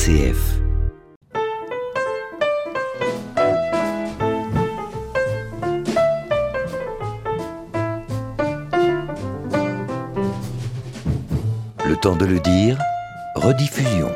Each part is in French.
RCF. Le temps de le dire, rediffusion.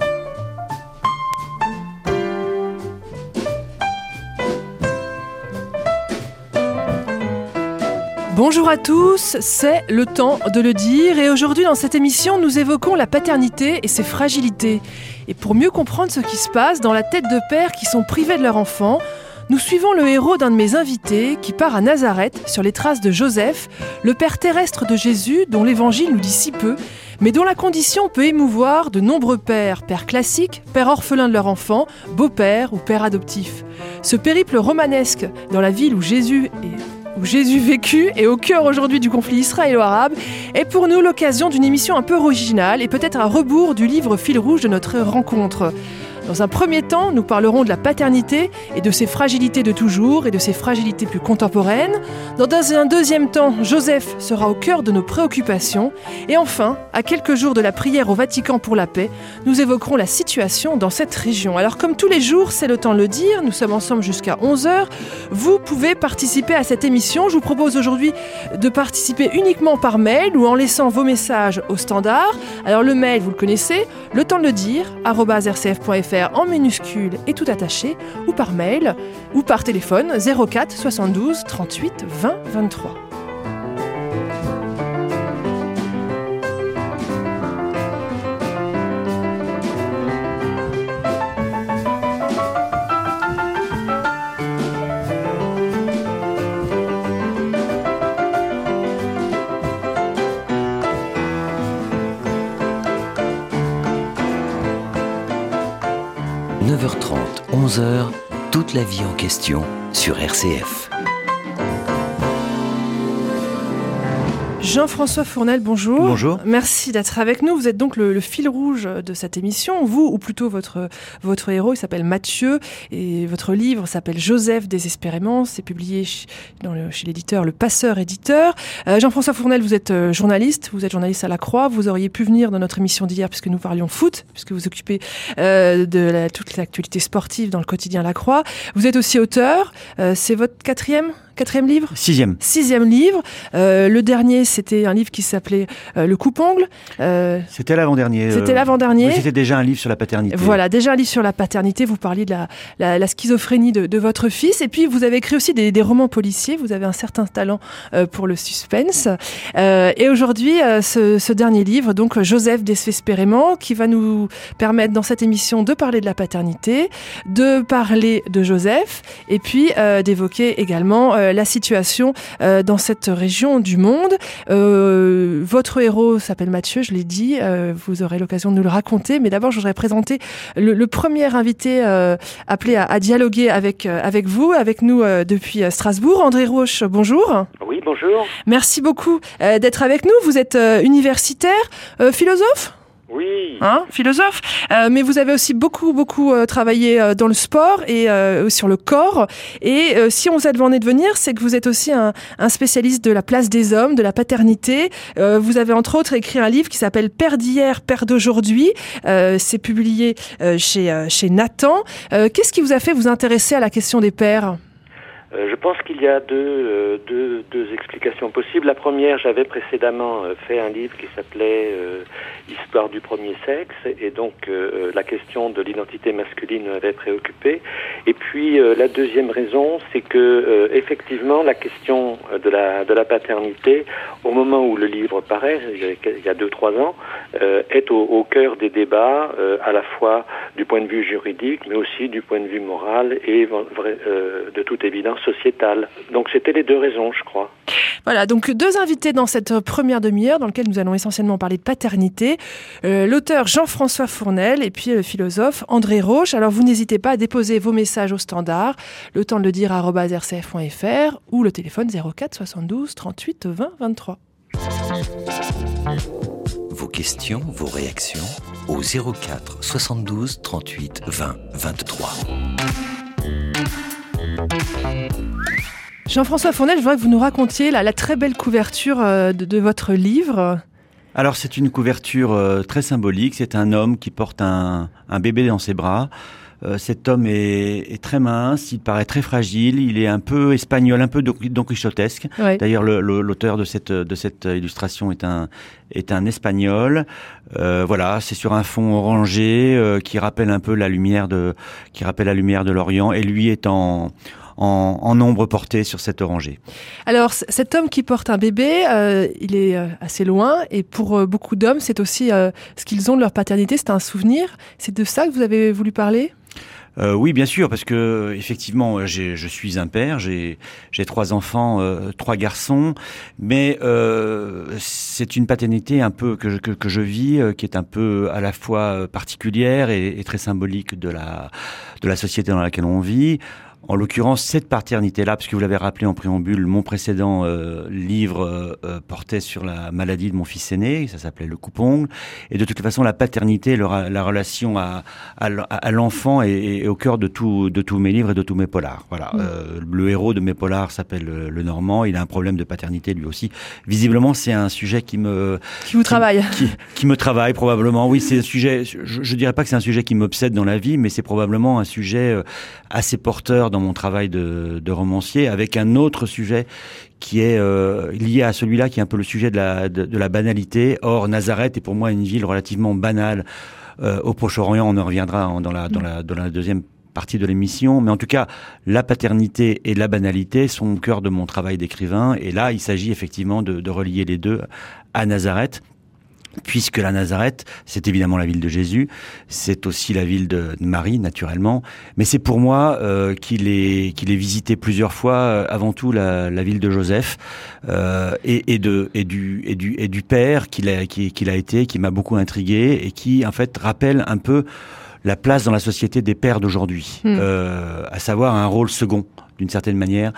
Bonjour à tous, c'est le temps de le dire et aujourd'hui dans cette émission nous évoquons la paternité et ses fragilités. Et pour mieux comprendre ce qui se passe dans la tête de pères qui sont privés de leur enfant, nous suivons le héros d'un de mes invités qui part à Nazareth sur les traces de Joseph, le père terrestre de Jésus dont l'évangile nous dit si peu, mais dont la condition peut émouvoir de nombreux pères classiques, pères orphelins de leur enfant, beaux-pères ou pères adoptifs. Ce périple romanesque dans la ville où Jésus vécut et au cœur aujourd'hui du conflit israélo-arabe est pour nous l'occasion d'une émission un peu originale et peut-être à rebours du livre fil rouge de notre rencontre. Dans un premier temps, nous parlerons de la paternité et de ses fragilités de toujours et de ses fragilités plus contemporaines. Dans un deuxième temps, Joseph sera au cœur de nos préoccupations. Et enfin, à quelques jours de la prière au Vatican pour la paix, nous évoquerons la situation dans cette région. Alors comme tous les jours, c'est le temps de le dire, nous sommes ensemble jusqu'à 11h. Vous pouvez participer à cette émission. Je vous propose aujourd'hui de participer uniquement par mail ou en laissant vos messages au standard. Alors le mail, vous le connaissez, le temps de le dire, @rcf.fr en minuscule et tout attaché, ou par mail, ou par téléphone 04 72 38 20 23. « 9h30, 11h, toute la vie en question sur RCF. Jean-François Fournel, bonjour. Bonjour. Merci d'être avec nous. Vous êtes donc le fil rouge de cette émission. Vous, ou plutôt votre héros, il s'appelle Mathieu et votre livre s'appelle Joseph désespérément. C'est publié chez l'éditeur Le Passeur Éditeur. Jean-François Fournel, vous êtes journaliste à La Croix. Vous auriez pu venir dans notre émission d'hier puisque nous parlions foot, puisque vous occupez toute l'actualité sportive dans le quotidien La Croix. Vous êtes aussi auteur. C'est votre quatrième livre ? Sixième livre. Le dernier, c'était un livre qui s'appelait Le coupe-ongle. C'était l'avant-dernier. Oui, c'était déjà un livre sur la paternité. Voilà, déjà un livre sur la paternité. Vous parliez de la schizophrénie de votre fils. Et puis, vous avez écrit aussi des romans policiers. Vous avez un certain talent pour le suspense. Et aujourd'hui, ce dernier livre, donc Joseph désespérément, qui va nous permettre dans cette émission de parler de la paternité, de parler de Joseph, et puis d'évoquer également la situation dans cette région du monde. Votre héros s'appelle Mathieu, je l'ai dit, vous aurez l'occasion de nous le raconter, mais d'abord je voudrais présenter le premier invité appelé à dialoguer avec nous depuis Strasbourg. André Roche, bonjour. Oui, bonjour. Merci beaucoup d'être avec nous. Vous êtes universitaire, philosophe ? Oui. Philosophe. Mais vous avez aussi beaucoup travaillé dans le sport et sur le corps. Et si on vous a demandé de venir, c'est que vous êtes aussi un spécialiste de la place des hommes, de la paternité. Vous avez entre autres écrit un livre qui s'appelle Père d'hier, Père d'aujourd'hui. C'est publié chez Nathan. Qu'est-ce qui vous a fait vous intéresser à la question des pères ? Je pense qu'il y a deux explications possibles. La première, j'avais précédemment fait un livre qui s'appelait Histoire du premier sexe, et donc la question de l'identité masculine m'avait préoccupé. Et puis la deuxième raison, c'est que effectivement la question de la paternité, au moment où le livre paraît, il y a 2-3 ans, est au cœur des débats, à la fois du point de vue juridique, mais aussi du point de vue moral et de toute évidence sociétale. Donc c'était les deux raisons, je crois. Voilà, donc deux invités dans cette première demi-heure dans laquelle nous allons essentiellement parler de paternité. L'auteur Jean-François Fournel et puis le philosophe André Roche. Alors vous n'hésitez pas à déposer vos messages au standard, le temps de le dire @rcf.fr ou le téléphone 04 72 38 20 23. Vos questions, vos réactions au 04 72 38 20 23. Jean-François Fournel, je voudrais que vous nous racontiez la très belle couverture de votre livre. Alors c'est une couverture très symbolique. C'est un homme qui porte un bébé dans ses bras. Cet homme est très mince, il paraît très fragile, il est un peu espagnol, un peu Don Quichotesque. Ouais. D'ailleurs, l'auteur de cette illustration est un espagnol. Voilà, c'est sur un fond orangé qui rappelle un peu la lumière de l'Orient, et lui est en ombre portée sur cet orangé. Alors, cet homme qui porte un bébé, il est assez loin, et pour beaucoup d'hommes, c'est aussi ce qu'ils ont de leur paternité, c'est un souvenir. C'est de ça que vous avez voulu parler ? Oui, bien sûr, parce que effectivement, je suis un père, j'ai 3 enfants, 3 garçons, mais c'est une paternité un peu que je vis, qui est un peu à la fois particulière et très symbolique de la société dans laquelle on vit. En l'occurrence, cette paternité-là, parce que vous l'avez rappelé en préambule, mon précédent livre portait sur la maladie de mon fils aîné, ça s'appelait Le coupe-ongle, et de toute façon, la paternité, la relation à l'enfant est au cœur de tous mes livres et de tous mes polars. Voilà, le héros de mes polars s'appelle le Normand, il a un problème de paternité lui aussi. Visiblement, c'est un sujet qui vous travaille. Qui me travaille probablement. Oui, c'est un sujet. Je dirais pas que c'est un sujet qui m'obsède dans la vie, mais c'est probablement un sujet assez porteur dans mon travail de romancier, avec un autre sujet qui est lié à celui-là, qui est un peu le sujet de la banalité. Or, Nazareth est pour moi une ville relativement banale au Proche-Orient. On en reviendra dans la deuxième partie de l'émission. Mais en tout cas, la paternité et la banalité sont au cœur de mon travail d'écrivain. Et là, il s'agit effectivement de relier les deux à Nazareth. Puisque la Nazareth, c'est évidemment la ville de Jésus, c'est aussi la ville de Marie, naturellement, mais c'est pour moi qu'il est visité plusieurs fois, avant tout la ville de Joseph, et du père qu'il a été, qui m'a beaucoup intrigué et qui en fait rappelle un peu la place dans la société des pères d'aujourd'hui, à savoir un rôle second d'une certaine manière,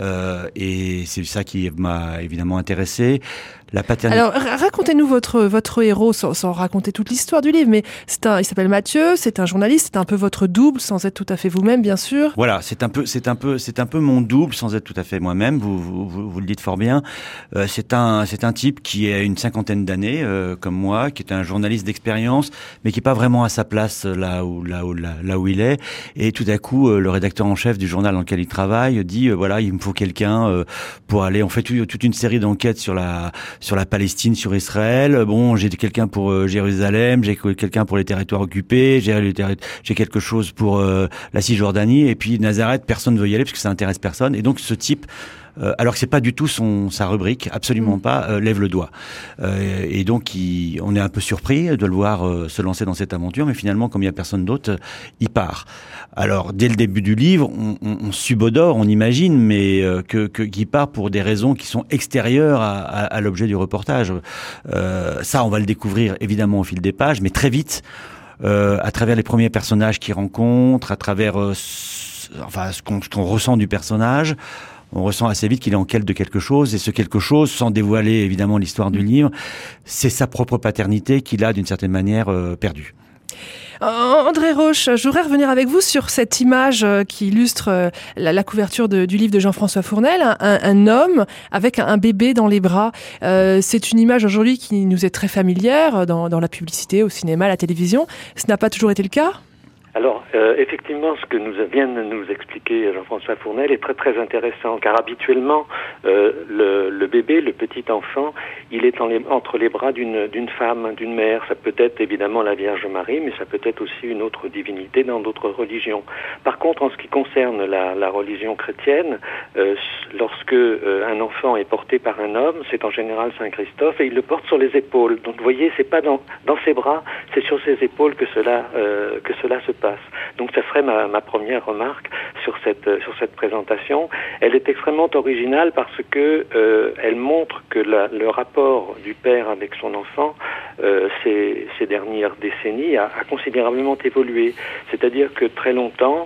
et c'est ça qui m'a évidemment intéressé. La paternité. Alors, racontez-nous votre héros, sans raconter toute l'histoire du livre, mais il s'appelle Mathieu, c'est un journaliste, c'est un peu votre double, sans être tout à fait vous-même, bien sûr. Voilà, c'est un peu mon double, sans être tout à fait moi-même. Vous le dites fort bien. C'est un type qui a une 50aine d'années, comme moi, qui est un journaliste d'expérience, mais qui est pas vraiment à sa place là où il est. Et tout à coup, le rédacteur en chef du journal dans lequel il travaille dit voilà, il me faut quelqu'un pour aller. On fait toute une série d'enquêtes sur la Palestine, sur Israël. Bon, j'ai quelqu'un pour Jérusalem, j'ai quelqu'un pour les territoires occupés, j'ai quelque chose pour la Cisjordanie, et puis Nazareth, personne ne veut y aller parce que ça intéresse personne. Et donc ce type, alors que c'est pas du tout sa rubrique, absolument pas, lève le doigt. Et donc on est un peu surpris de le voir se lancer dans cette aventure, mais finalement, comme il y a personne d'autre, il part. Alors, dès le début du livre, on subodore, on imagine, mais qu'il part pour des raisons qui sont extérieures à l'objet du reportage. Ça, on va le découvrir évidemment au fil des pages, mais très vite, à travers les premiers personnages qu'il rencontre, à travers ce qu'on ressent du personnage. On ressent assez vite qu'il est en quête de quelque chose, et ce quelque chose, sans dévoiler évidemment l'histoire du livre, c'est sa propre paternité qu'il a d'une certaine manière perdue. André Roche, je voudrais revenir avec vous sur cette image qui illustre la couverture du livre de Jean-François Fournel, un homme avec un bébé dans les bras. C'est une image aujourd'hui qui nous est très familière dans la publicité, au cinéma, à la télévision. Ce n'a pas toujours été le cas ? Alors, effectivement, ce que vient de nous expliquer Jean-François Fournel est très très intéressant, car habituellement, le bébé, le petit enfant, il est entre les bras d'une femme, d'une mère. Ça peut être évidemment la Vierge Marie, mais ça peut être aussi une autre divinité dans d'autres religions. Par contre, en ce qui concerne la religion chrétienne, lorsque un enfant est porté par un homme, c'est en général Saint Christophe, et il le porte sur les épaules. Donc, vous voyez, c'est pas dans ses bras, c'est sur ses épaules que cela se passe. Donc ça serait ma première remarque sur cette présentation. Elle est extrêmement originale parce que elle montre que le rapport du père avec son enfant ces dernières décennies a considérablement évolué. C'est-à-dire que très longtemps,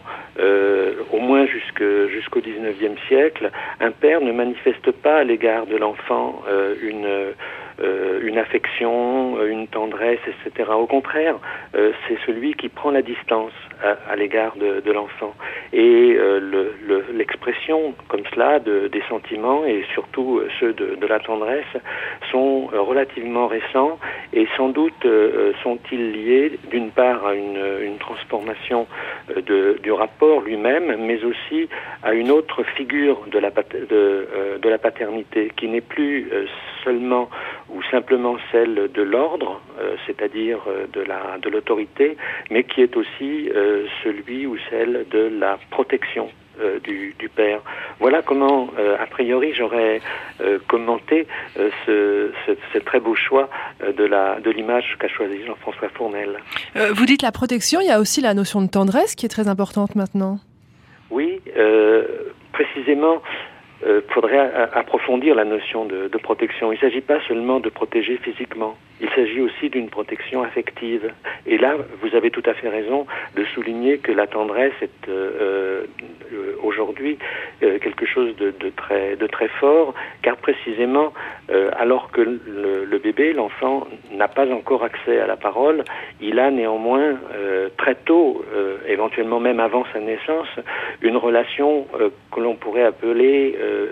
au moins jusqu'au 19e siècle, un père ne manifeste pas à l'égard de l'enfant une affection, une tendresse, etc. Au contraire, c'est celui qui prend la distance à l'égard de l'enfant. Et l'expression comme cela des sentiments, et surtout ceux de la tendresse, sont relativement récents, et sans doute sont-ils liés d'une part à une transformation du rapport lui-même, mais aussi à une autre figure de la paternité, qui n'est plus seulement ou simplement celle de l'ordre, c'est-à-dire de l'autorité, mais qui est aussi celui ou celle de la protection du père. Voilà comment, a priori, j'aurais commenté ce très beau choix de l'image qu'a choisi Jean-François Fournel. Vous dites la protection, il y a aussi la notion de tendresse qui est très importante maintenant. Oui, précisément, faudrait approfondir la notion de protection. Il ne s'agit pas seulement de protéger physiquement, il s'agit aussi d'une protection affective. Et là, vous avez tout à fait raison de souligner que la tendresse est aujourd'hui quelque chose de très fort, car précisément, alors que le bébé, l'enfant, n'a pas encore accès à la parole, il a néanmoins très tôt, éventuellement même avant sa naissance, une relation que l'on pourrait appeler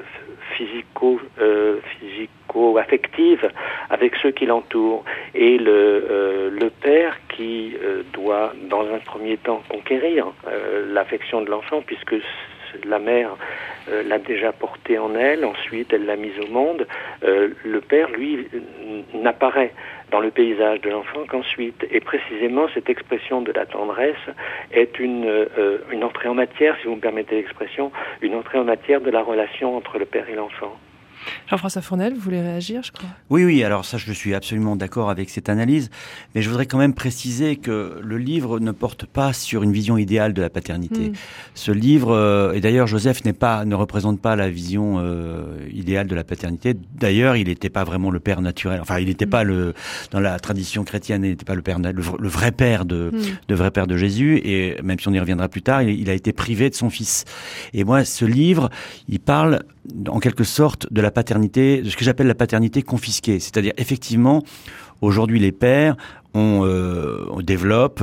physico-affective avec ceux qui l'entourent. Et le père qui doit, dans un premier temps, conquérir l'affection de l'enfant, puisque la mère l'a déjà porté en elle, ensuite elle l'a mise au monde, le père, lui, n'apparaît dans le paysage de l'enfant qu'ensuite. Et précisément, cette expression de la tendresse est une entrée en matière, si vous me permettez l'expression, une entrée en matière de la relation entre le père et l'enfant. Jean-François Fournel, vous voulez réagir, je crois ? Oui, alors ça, je suis absolument d'accord avec cette analyse, mais je voudrais quand même préciser que le livre ne porte pas sur une vision idéale de la paternité. Ce livre, et d'ailleurs Joseph ne représente pas la vision idéale de la paternité. D'ailleurs, il n'était pas vraiment le père naturel. Enfin, il n'était pas dans la tradition chrétienne, il n'était pas le vrai père de Jésus. Et même si on y reviendra plus tard, il a été privé de son fils. Et moi, ce livre, il parle en quelque sorte de la paternité, de ce que j'appelle la paternité confisquée. C'est-à-dire, effectivement, aujourd'hui, les pères, on développe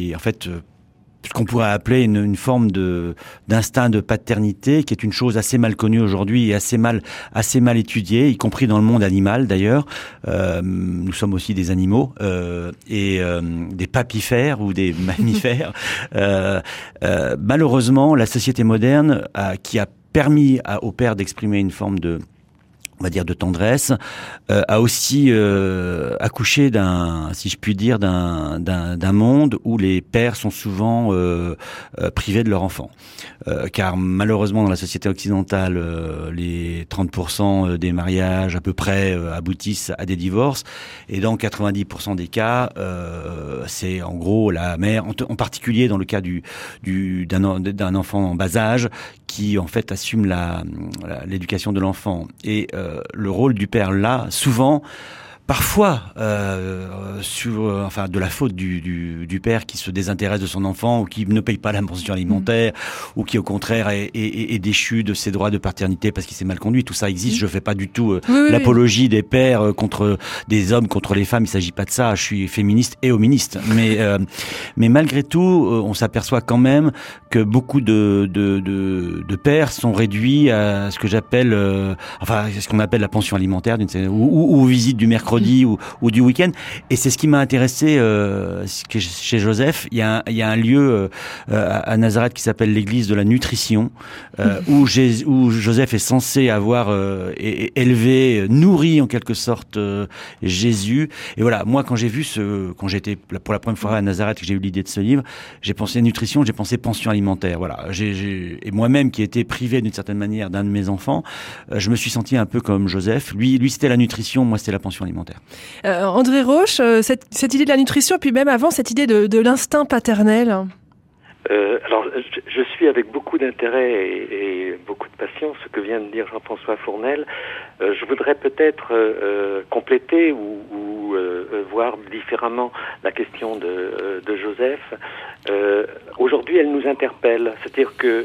ce qu'on pourrait appeler une forme d'instinct de paternité, qui est une chose assez mal connue aujourd'hui et assez mal étudiée, y compris dans le monde animal d'ailleurs. Nous sommes aussi des animaux et des papifères ou des mammifères. Malheureusement, la société moderne qui a permis au père d'exprimer une forme de tendresse, a aussi accouché si je puis dire, d'un monde où les pères sont souvent privés de leur enfant. Car malheureusement, dans la société occidentale, les 30% des mariages à peu près aboutissent à des divorces, et dans 90% des cas, c'est en gros la mère, en particulier dans le cas d'un enfant en bas âge, qui en fait assume l'éducation de l'enfant. Et le rôle du père là, souvent, parfois de la faute du père qui se désintéresse de son enfant, ou qui ne paye pas la pension alimentaire, ou qui au contraire est déchu de ses droits de paternité parce qu'il s'est mal conduit. Tout ça existe. Je fais pas du tout l'apologie des pères contre des hommes, contre les femmes. Il s'agit pas de ça. Je suis féministe et hoministe. Mais malgré tout, on s'aperçoit quand même que beaucoup de pères sont réduits à ce que j'appelle, ce qu'on appelle la pension alimentaire, ou visite du mercredi ou du week-end. Et c'est ce qui m'a intéressé chez Joseph. Il y a un lieu à Nazareth qui s'appelle l'église de la nutrition, où Joseph est censé avoir élevé, nourri en quelque sorte Jésus. Et voilà, moi quand j'étais pour la première fois à Nazareth, que j'ai eu l'idée de ce livre, j'ai pensé nutrition, j'ai pensé pension alimentaire. Voilà, et moi-même qui étais privé d'une certaine manière d'un de mes enfants, je me suis senti un peu comme Joseph. Lui c'était la nutrition, moi c'était la pension alimentaire. André Roche, cette idée de la nutrition, et puis même avant, cette idée de l'instinct paternel. Alors, je suis avec beaucoup d'intérêt et beaucoup de passion ce que vient de dire Jean-François Fournel. Je voudrais peut-être compléter ou voir différemment la question de Joseph. Aujourd'hui, elle nous interpelle. C'est-à-dire que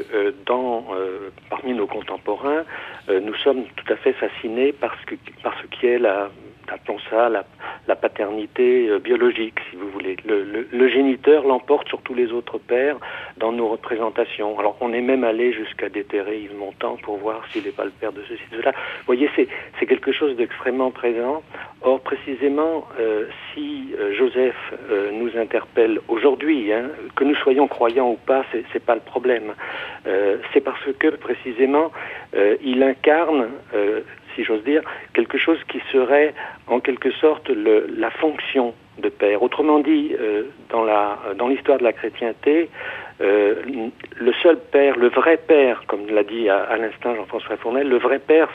parmi nos contemporains, nous sommes tout à fait fascinés par ce qui est appelons ça la paternité biologique, si vous voulez. Le géniteur l'emporte sur tous les autres pères dans nos représentations. Alors on est même allé jusqu'à déterrer Yves Montand pour voir s'il n'est pas le père de ceci, de cela. Vous voyez, c'est quelque chose d'extrêmement présent. Or, précisément, si Joseph nous interpelle aujourd'hui, que nous soyons croyants ou pas, c'est pas le problème. C'est parce que, précisément, il incarne, si j'ose dire, quelque chose qui serait, en quelque sorte, la fonction de père. Autrement dit, dans l'histoire de la chrétienté, le seul père, le vrai père, comme l'a dit à l'instant Jean-François Fournel, le vrai père,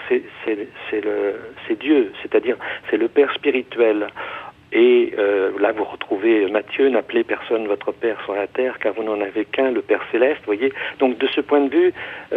c'est Dieu, c'est-à-dire c'est le père spirituel. Et là, vous retrouvez Matthieu, n'appelez personne votre père sur la terre, car vous n'en avez qu'un, le Père céleste. Voyez. Donc, de ce point de vue,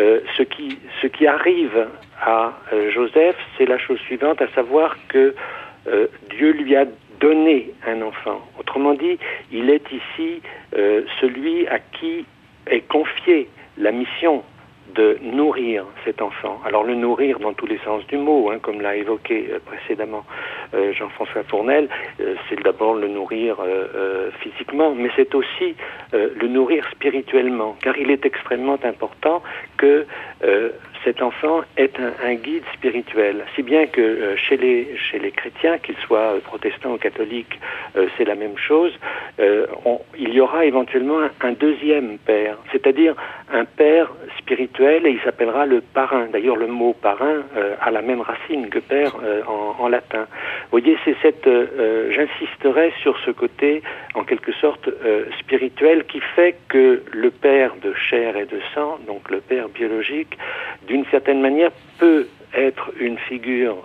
ce qui arrive à Joseph, c'est la chose suivante, à savoir que Dieu lui a donné un enfant. Autrement dit, il est ici celui à qui est confiée la mission de nourrir cet enfant. Alors le nourrir dans tous les sens du mot, comme l'a évoqué précédemment Jean-François Fournel, c'est d'abord le nourrir physiquement, mais c'est aussi le nourrir spirituellement, car il est extrêmement important que cet enfant est un guide spirituel, si bien que chez les chrétiens, qu'ils soient protestants ou catholiques, c'est la même chose. Il y aura éventuellement un deuxième père, c'est-à-dire un père spirituel, et il s'appellera le parrain. D'ailleurs, le mot parrain a la même racine que père en latin. Vous voyez, c'est j'insisterai sur ce côté, en quelque sorte, spirituel, qui fait que le père de chair et de sang, donc le père biologique, d'une certaine manière, peut être une figure,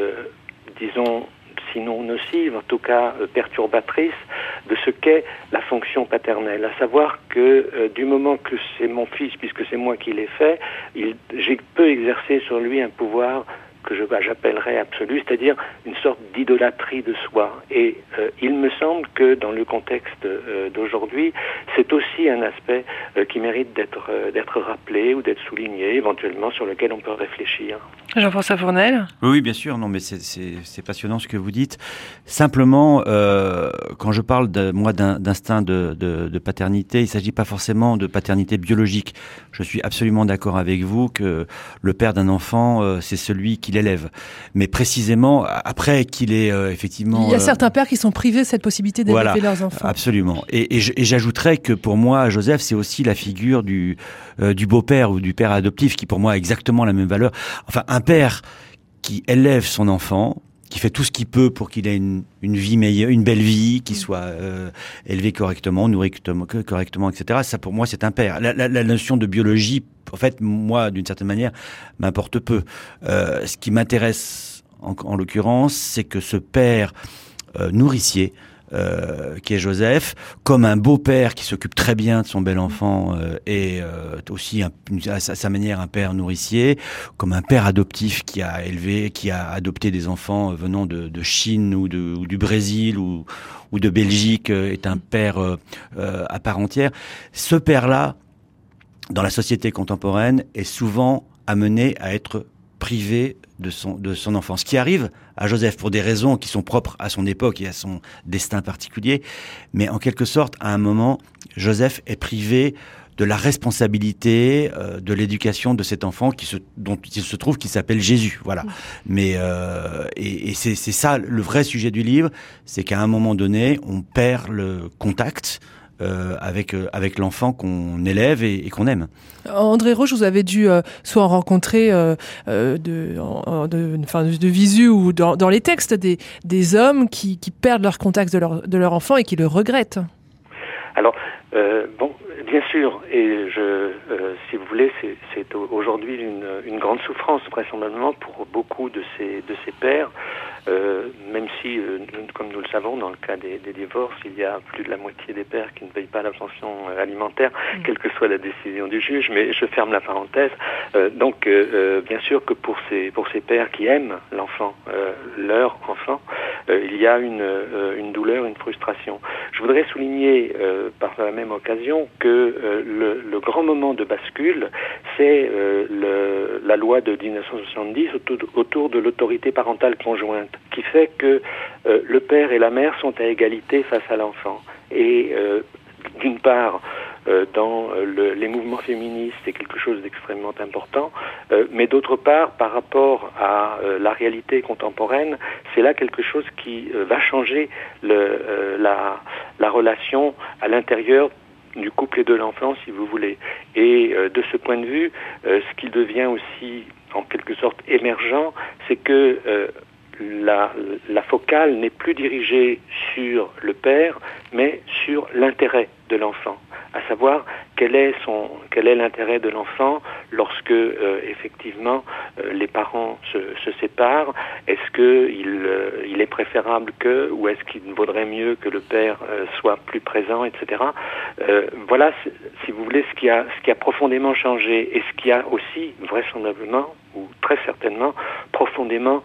disons, sinon nocive, en tout cas perturbatrice, de ce qu'est la fonction paternelle. À savoir que du moment que c'est mon fils, puisque c'est moi qui l'ai fait, je peux exercer sur lui un pouvoir que j'appellerais absolu, c'est-à-dire une sorte d'idolâtrie de soi. Et il me semble que dans le contexte d'aujourd'hui, c'est aussi un aspect qui mérite d'être rappelé ou d'être souligné, éventuellement sur lequel on peut réfléchir. Jean-François Fournel ? Oui, bien sûr. Non, mais c'est passionnant ce que vous dites. Simplement, quand je parle d'instinct de paternité, il ne s'agit pas forcément de paternité biologique. Je suis absolument d'accord avec vous que le père d'un enfant, c'est celui qui l'élève. Mais précisément, après qu'il est effectivement... Il y a certains pères qui sont privés de cette possibilité d'élever leurs enfants. Absolument. Et j'ajouterais que pour moi, Joseph, c'est aussi la figure du beau-père ou du père adoptif qui pour moi a exactement la même valeur. Enfin, un père qui élève son enfant, qui fait tout ce qu'il peut pour qu'il ait une vie meilleure, une belle vie, qu'il soit élevé correctement, nourri correctement, etc. Ça, pour moi, c'est un père. La notion de biologie, en fait, moi, d'une certaine manière, m'importe peu. Ce qui m'intéresse, en l'occurrence, c'est que ce père nourricier, qui est Joseph, comme un beau-père qui s'occupe très bien de son bel enfant et aussi à sa manière un père nourricier, comme un père adoptif qui a adopté des enfants venant de Chine ou du Brésil ou de Belgique, est un père à part entière. Ce père-là, dans la société contemporaine, est souvent amené à être privé de son enfance, qui arrive à Joseph pour des raisons qui sont propres à son époque et à son destin particulier, mais en quelque sorte, à un moment, Joseph est privé de la responsabilité de l'éducation de cet enfant dont il se trouve qu'il s'appelle Jésus, voilà. Mais et c'est ça le vrai sujet du livre, c'est qu'à un moment donné, on perd le contact avec l'enfant qu'on élève et qu'on aime. André Roche, vous avez dû soit rencontrer de visu ou dans les textes des hommes qui perdent leur contact de leur enfant et qui le regrettent. Alors, bien sûr, et si vous voulez, c'est aujourd'hui une grande souffrance vraisemblablement pour beaucoup de ces pères, même si, comme nous le savons, dans le cas des divorces, il y a plus de la moitié des pères qui ne payent pas la pension alimentaire, quelle que soit la décision du juge, mais je ferme la parenthèse. Donc, bien sûr que pour ces pères qui aiment l'enfant, leur enfant, il y a une douleur, une frustration. Je voudrais souligner par la même occasion que le grand moment de bascule, c'est la loi de 1970 autour de l'autorité parentale conjointe, qui fait que le père et la mère sont à égalité face à l'enfant. Et d'une part, dans les mouvements féministes, c'est quelque chose d'extrêmement important, mais d'autre part, par rapport à la réalité contemporaine, c'est là quelque chose qui va changer la relation à l'intérieur du couple et de l'enfant, si vous voulez. Et de ce point de vue, ce qui devient aussi, en quelque sorte, émergent, c'est que la focale n'est plus dirigée sur le père, mais sur l'intérêt de l'enfant, à savoir quel est l'intérêt de l'enfant lorsque effectivement les parents se séparent. Est-ce que il est préférable ou est-ce qu'il vaudrait mieux que le père soit plus présent, etc. Voilà, si vous voulez, ce qui a profondément changé, et ce qui a aussi vraisemblablement ou très certainement profondément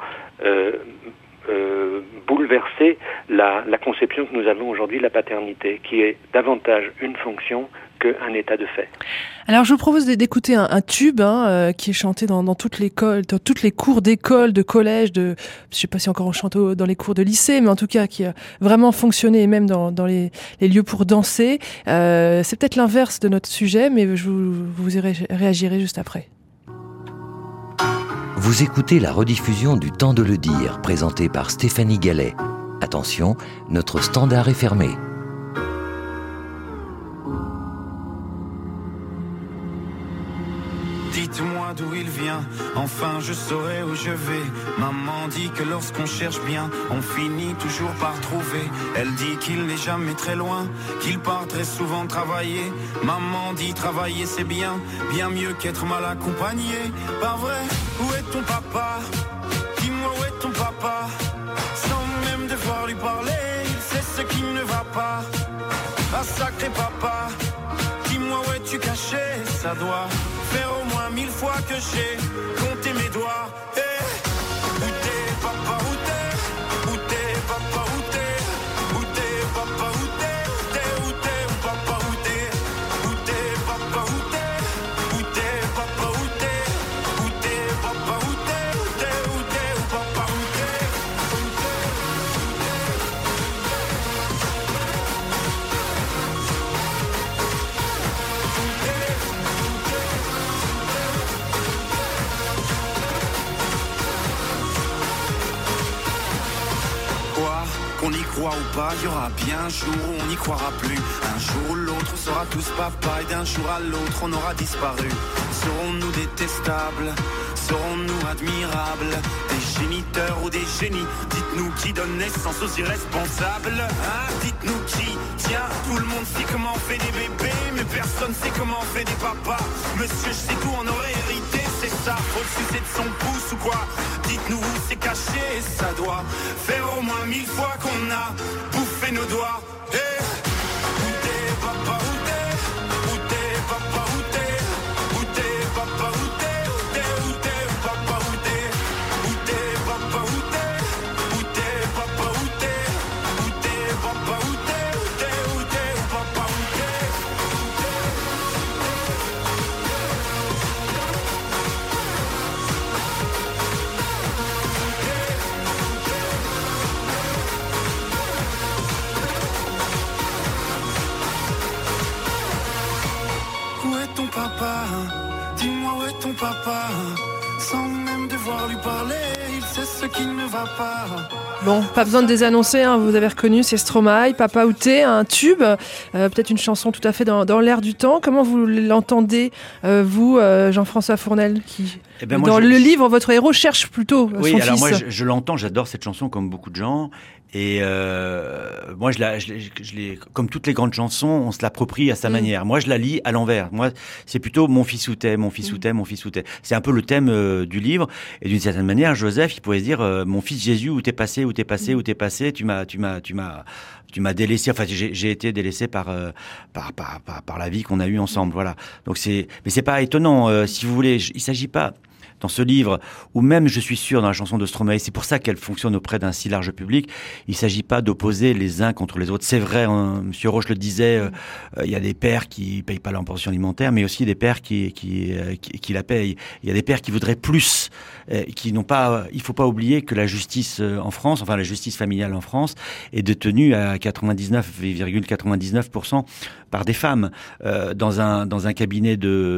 bouleverser la conception que nous avons aujourd'hui de la paternité, qui est davantage une fonction qu'un état de fait. Alors, je vous propose d'écouter un tube qui est chanté dans toutes les cours d'école, de collège, je sais pas si encore on chante dans les cours de lycée, mais en tout cas qui a vraiment fonctionné, même dans les lieux pour danser. C'est peut-être l'inverse de notre sujet, mais vous y réagirez juste après. Vous écoutez la rediffusion du Temps de le dire, présentée par Stéphanie Gallet. Attention, notre standard est fermé. Dites-moi d'où il vient, enfin je saurai où je vais. Maman dit que lorsqu'on cherche bien, on finit toujours par trouver. Elle dit qu'il n'est jamais très loin, qu'il part très souvent travailler. Maman dit travailler c'est bien, bien mieux qu'être mal accompagné. Pas vrai, où est ton papa? Dis-moi où est ton papa? Sans même devoir lui parler, il sait ce qui ne va pas. Ah sacré papa, dis-moi où es-tu caché? Ça doit faire au moins 1000 fois que j'ai compté mes doigts. Hey, où t'es papa, où t'es? Où t'es papa, où t'es? Où t'es papa, où t'es? Où t'es papa, où t'es? Où t'es papa, où t'es? Où t'es papa, où t'es? Où t'es papa, où t'es? Où t'es papa, où t'es? Qu'on y croit ou pas, il y aura bien un jour où on n'y croira plus. Un jour ou l'autre, on sera tous papa, et d'un jour à l'autre, on aura disparu. Serons-nous détestables? Serons-nous admirables? Des géniteurs ou des génies? Dites-nous qui donne naissance aux irresponsables, hein? Dites-nous qui? Tiens, tout le monde sait comment on fait des bébés, mais personne sait comment on fait des papas. Monsieur, je sais tout, on aurait hérité, c'est ça. Faut le sucer de son pouce ou quoi? Dites-nous où c'est caché, ça doit faire au moins 1000 fois qu'on a bouffé nos doigts. Hey, où t'es papa, où t'es? Où t'es papa, où t'es? Où t'es papa, où t'es? Où t'es papa, où t'es? Où t'es papa, où t'es? Où t'es papa, où t'es? Où t'es papa, où t'es? Où t'es papa, où t'es? Où est ton papa? Dis-moi où est ton papa? Sans même devoir lui parler, il sait ce qui ne va pas. Bon, pas besoin de désannoncer, vous avez reconnu, c'est Stromae, Papa où t'es, un tube, peut-être une chanson tout à fait dans l'air du temps. Comment vous l'entendez, vous, Jean-François Fournel, qui, dans le livre, votre héros cherche plutôt son fils? Oui, alors moi, je l'entends, j'adore cette chanson comme beaucoup de gens. Et moi, je l'ai, comme toutes les grandes chansons, on se l'approprie à sa manière. Moi, je la lis à l'envers. Moi, c'est plutôt mon fils où t'es, mon fils où t'es, mon fils où t'es. C'est un peu le thème du livre. Et d'une certaine manière, Joseph, il pourrait se dire mon fils Jésus, où t'es passé, où t'es passé, où t'es passé. Tu m'as délaissé. Enfin, j'ai été délaissé par la vie qu'on a eue ensemble. Voilà. Donc mais c'est pas étonnant. Si vous voulez, il s'agit pas dans ce livre, ou même, je suis sûr, dans la chanson de Stromae, c'est pour ça qu'elle fonctionne auprès d'un si large public. Il ne s'agit pas d'opposer les uns contre les autres. C'est vrai, Monsieur Roche le disait, il y a des pères qui payent pas leur pension alimentaire, mais aussi des pères qui la payent. Il y a des pères qui voudraient plus, qui n'ont pas. Il faut pas oublier que la justice en France, enfin la justice familiale en France, est détenue à 99,99% par des femmes. Dans un cabinet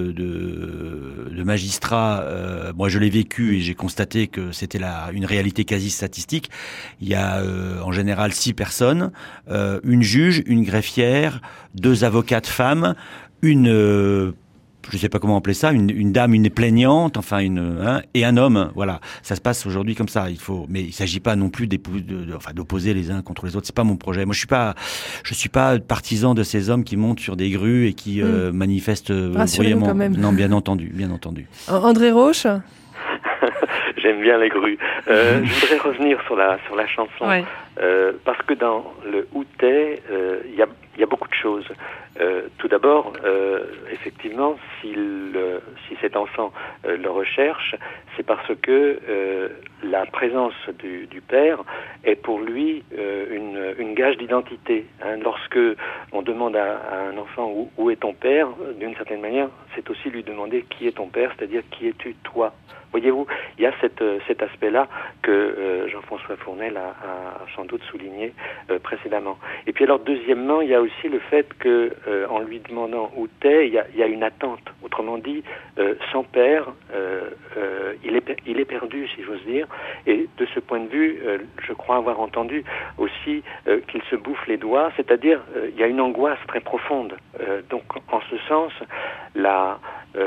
de magistrats, moi je l'ai vécu et j'ai constaté que c'était une réalité quasi statistique. Il y a en général 6 personnes, une juge, une greffière, 2 avocates femmes, je sais pas comment appeler ça, une dame, une plaignante, enfin et un homme. Voilà, ça se passe aujourd'hui comme ça. Mais il s'agit pas non plus d'opposer les uns contre les autres. C'est pas mon projet. Moi, je suis pas partisan de ces hommes qui montent sur des grues et qui manifestent bruyamment. Quand même. Non, bien entendu. André Roche. J'aime bien les grues. Je voudrais revenir sur la chanson, ouais. Parce que dans le Où t'es, il y a beaucoup de choses. Tout d'abord, effectivement, si cet enfant le recherche, c'est parce que la présence du père est pour lui une gage d'identité. Lorsque on demande à un enfant où est ton père, d'une certaine manière, c'est aussi lui demander qui est ton père, c'est-à-dire qui es-tu toi. Voyez-vous, il y a cet aspect-là que Jean-François Fournel a sans doute souligné précédemment. Et puis alors, deuxièmement, il y a aussi le fait que en lui demandant où t'es, il y a une attente. Autrement dit, sans père, il est perdu, si j'ose dire. Et de ce point de vue, je crois avoir entendu aussi qu'il se bouffe les doigts, c'est-à-dire il y a une angoisse très profonde. Donc, en ce sens, la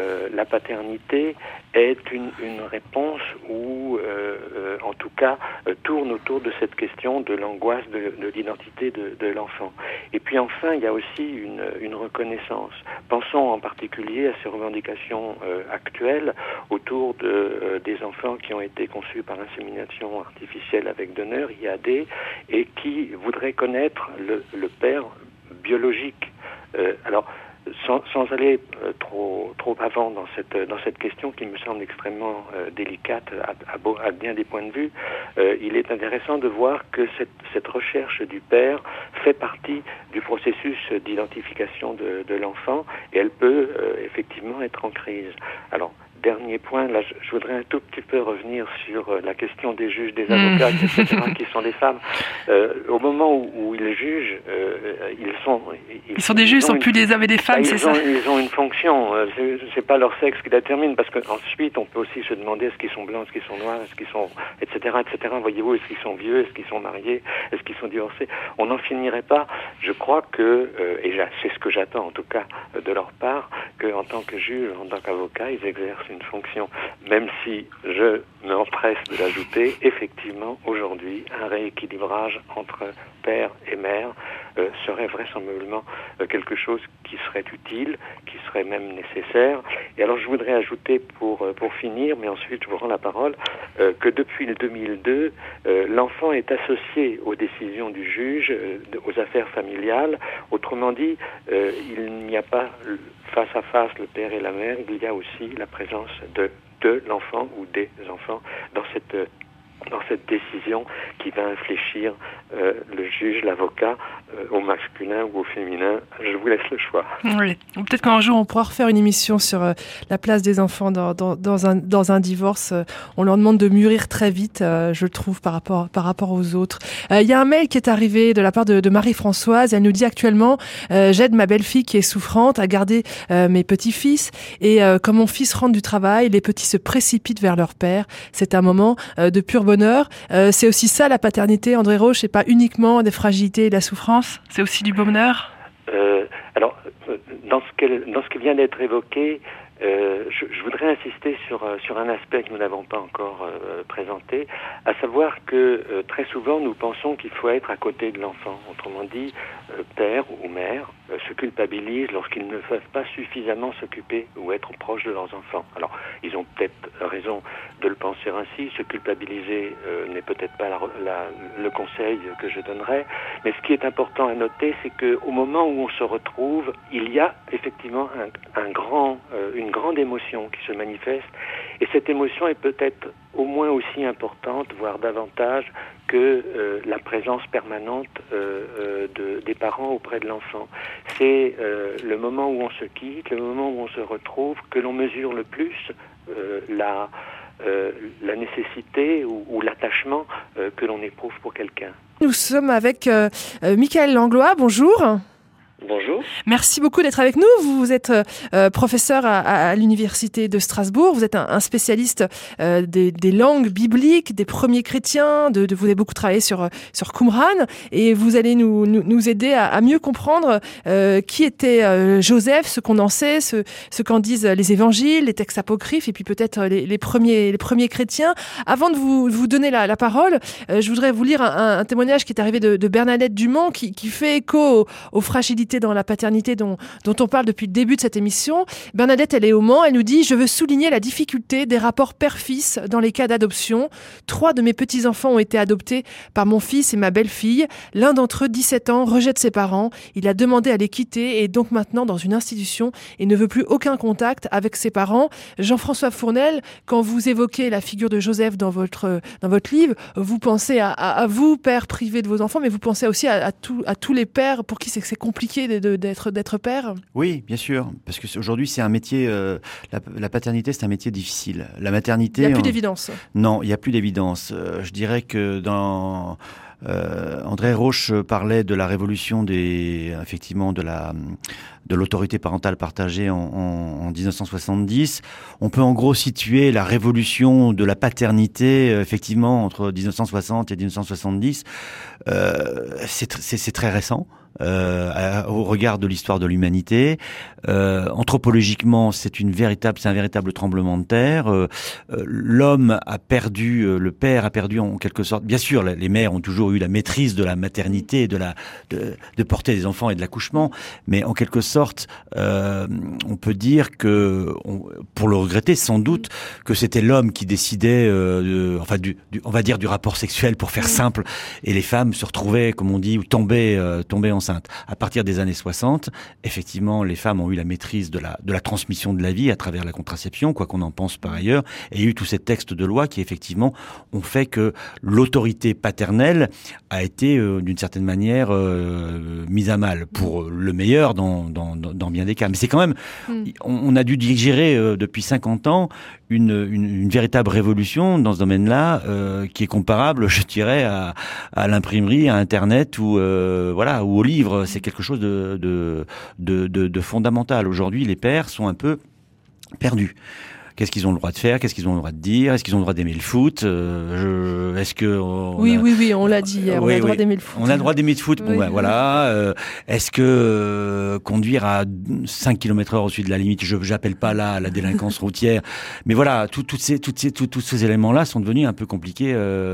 paternité est une réponse ou en tout cas tourne autour de cette question de l'angoisse de l'identité de l'enfant. Et puis enfin, il y a aussi une reconnaissance. Pensons en particulier à ces revendications actuelles autour des enfants qui ont été conçus par insémination artificielle avec donneur, IAD, et qui voudraient connaître le père biologique. Alors, sans aller trop avant dans cette question qui me semble extrêmement délicate à bien des points de vue, il est intéressant de voir que cette recherche du père fait partie du processus d'identification de l'enfant et elle peut effectivement être en crise. Alors, dernier point, là, je voudrais un tout petit peu revenir sur la question des juges, des avocats, etc., qui sont des femmes. Au moment où ils jugent, ils sont des juges, ils sont plus des hommes et des femmes, c'est ça? Ils ont une fonction. C'est pas leur sexe qui détermine, parce qu'ensuite, on peut aussi se demander est-ce qu'ils sont blancs, est-ce qu'ils sont noirs, est-ce qu'ils sont, etc., etc. Voyez-vous, est-ce qu'ils sont vieux, est-ce qu'ils sont mariés, est-ce qu'ils sont divorcés? On n'en finirait pas. Je crois que, et c'est ce que j'attends en tout cas de leur part, qu'en tant que juge, en tant qu'avocat, ils exercent une fonction, même si je m'empresse de l'ajouter, effectivement, aujourd'hui, un rééquilibrage entre père et mère serait vraisemblablement quelque chose qui serait utile, qui serait même nécessaire. Et alors, je voudrais ajouter pour finir, mais ensuite je vous rends la parole, que depuis le 2002, l'enfant est associé aux décisions du juge, aux affaires familiales. Autrement dit, il n'y a pas face à face le père et la mère, il y a aussi la présence de l'enfant ou des enfants dans cette décision qui va infléchir le juge, l'avocat, au masculin ou au féminin. Je vous laisse le choix. Oui. Peut-être qu'un jour on pourra refaire une émission sur la place des enfants dans un divorce. On leur demande de mûrir très vite, je le trouve, par rapport aux autres. Il y a un mail qui est arrivé de la part de Marie-Françoise. Elle nous dit actuellement j'aide ma belle-fille qui est souffrante à garder mes petits-fils et quand mon fils rentre du travail, les petits se précipitent vers leur père. C'est un moment de pur bonheur. C'est aussi ça la paternité, André Roche, c'est pas uniquement des fragilités et de la souffrance, c'est aussi du bonheur. Alors, dans ce qui vient d'être évoqué, je voudrais insister sur un aspect que nous n'avons pas encore présenté, à savoir que très souvent nous pensons qu'il faut être à côté de l'enfant, autrement dit père ou mère, se culpabilisent lorsqu'ils ne peuvent pas suffisamment s'occuper ou être proches de leurs enfants. Alors, ils ont peut-être raison de le penser ainsi. Se culpabiliser n'est peut-être pas le conseil que je donnerais. Mais ce qui est important à noter, c'est qu'au moment où on se retrouve, il y a effectivement une grande émotion qui se manifeste. Et cette émotion est peut-être au moins aussi importante, voire davantage, que la présence permanente des parents auprès de l'enfant. C'est le moment où on se quitte, le moment où on se retrouve, que l'on mesure le plus la nécessité ou l'attachement que l'on éprouve pour quelqu'un. Nous sommes avec Michael Langlois, bonjour. Bonjour. Merci beaucoup d'être avec nous. Vous êtes professeur à l'université de Strasbourg. Vous êtes un spécialiste des langues bibliques, des premiers chrétiens. Vous avez beaucoup travaillé sur Qumran et vous allez nous aider à mieux comprendre qui était Joseph, ce qu'on en sait, ce qu'en disent les évangiles, les textes apocryphes et puis peut-être les premiers chrétiens. Avant de vous donner la parole, je voudrais vous lire un témoignage qui est arrivé de Bernadette Dumont qui fait écho aux fragilités dans la paternité dont on parle depuis le début de cette émission. Bernadette, elle est au Mans, elle nous dit « Je veux souligner la difficulté des rapports père-fils dans les cas d'adoption. 3 de mes petits-enfants ont été adoptés par mon fils et ma belle-fille. L'un d'entre eux, 17 ans, rejette ses parents. Il a demandé à les quitter et est donc maintenant dans une institution et ne veut plus aucun contact avec ses parents. » Jean-François Fournel, quand vous évoquez la figure de Joseph dans votre livre, vous pensez à vous, père privé de vos enfants, mais vous pensez aussi à tous les pères pour qui c'est compliqué d'être père. Oui, bien sûr, parce que aujourd'hui c'est un métier, la paternité c'est un métier difficile. La maternité... Il n'y a plus d'évidence. Non, il n'y a plus d'évidence. Je dirais que André Roche parlait de la révolution effectivement de l'autorité parentale partagée en 1970. On peut en gros situer la révolution de la paternité effectivement entre 1960 et 1970. C'est très récent. Au regard de l'histoire de l'humanité, anthropologiquement, c'est un véritable tremblement de terre. L'homme a perdu, le père a perdu en quelque sorte. Bien sûr, les mères ont toujours eu la maîtrise de la maternité, de porter des enfants et de l'accouchement, mais en quelque sorte, on peut dire que, pour le regretter sans doute, que c'était l'homme qui décidait, on va dire du rapport sexuel pour faire simple, et les femmes se retrouvaient, comme on dit, ou tombaient enceintes. À partir des années 60, effectivement, les femmes ont eu la maîtrise de la transmission de la vie à travers la contraception, quoi qu'on en pense par ailleurs, et il y a eu tous ces textes de loi qui, effectivement, ont fait que l'autorité paternelle a été, d'une certaine manière, mise à mal, pour le meilleur dans bien des cas. Mais c'est quand même, on a dû digérer depuis 50 ans une véritable révolution dans ce domaine-là, qui est comparable, je dirais, à l'imprimerie, à Internet ou au livre. C'est quelque chose de fondamental. Aujourd'hui, les pères sont un peu perdus. Qu'est-ce qu'ils ont le droit de faire? Qu'est-ce qu'ils ont le droit de dire? Est-ce qu'ils ont le droit d'aimer le foot? Est-ce que oui, on l'a dit hier. On a le droit d'aimer le foot. On a le droit d'aimer le foot. Oui. Voilà. Est-ce que conduire à 5 km/h au-dessus de la limite, j'appelle pas là la délinquance routière, mais voilà, tous ces éléments-là sont devenus un peu compliqués.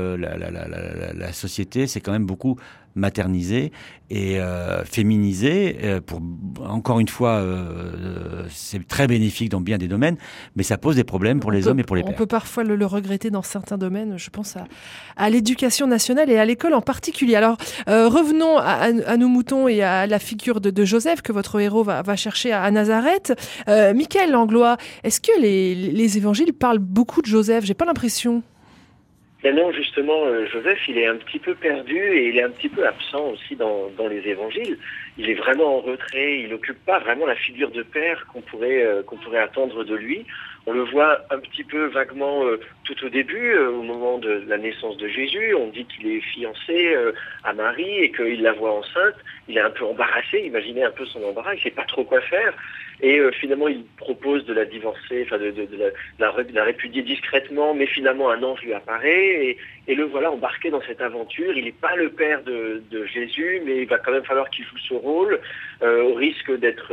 La société, c'est quand même beaucoup maternisé et féminisé. Pour encore une fois, c'est très bénéfique dans bien des domaines, mais ça pose des problèmes pour les hommes et pour les pères. On peut parfois le regretter dans certains domaines. Je pense à l'éducation nationale et à l'école en particulier. Alors, revenons à nos moutons et à la figure de Joseph que votre héros va chercher à Nazareth. Michael Langlois, est-ce que les évangiles parlent beaucoup de Joseph? J'ai pas l'impression. Ben non, justement, Joseph, il est un petit peu perdu et il est un petit peu absent aussi dans les évangiles. Il est vraiment en retrait, il n'occupe pas vraiment la figure de père qu'on pourrait attendre de lui. On le voit un petit peu vaguement tout au début, au moment de la naissance de Jésus. On dit qu'il est fiancé à Marie et qu'il la voit enceinte. Il est un peu embarrassé, imaginez un peu son embarras, il ne sait pas trop quoi faire. Et finalement, il propose de la divorcer, enfin de la répudier discrètement, mais finalement un ange lui apparaît et le voilà embarqué dans cette aventure. Il n'est pas le père de Jésus, mais il va quand même falloir qu'il joue ce rôle, au risque d'être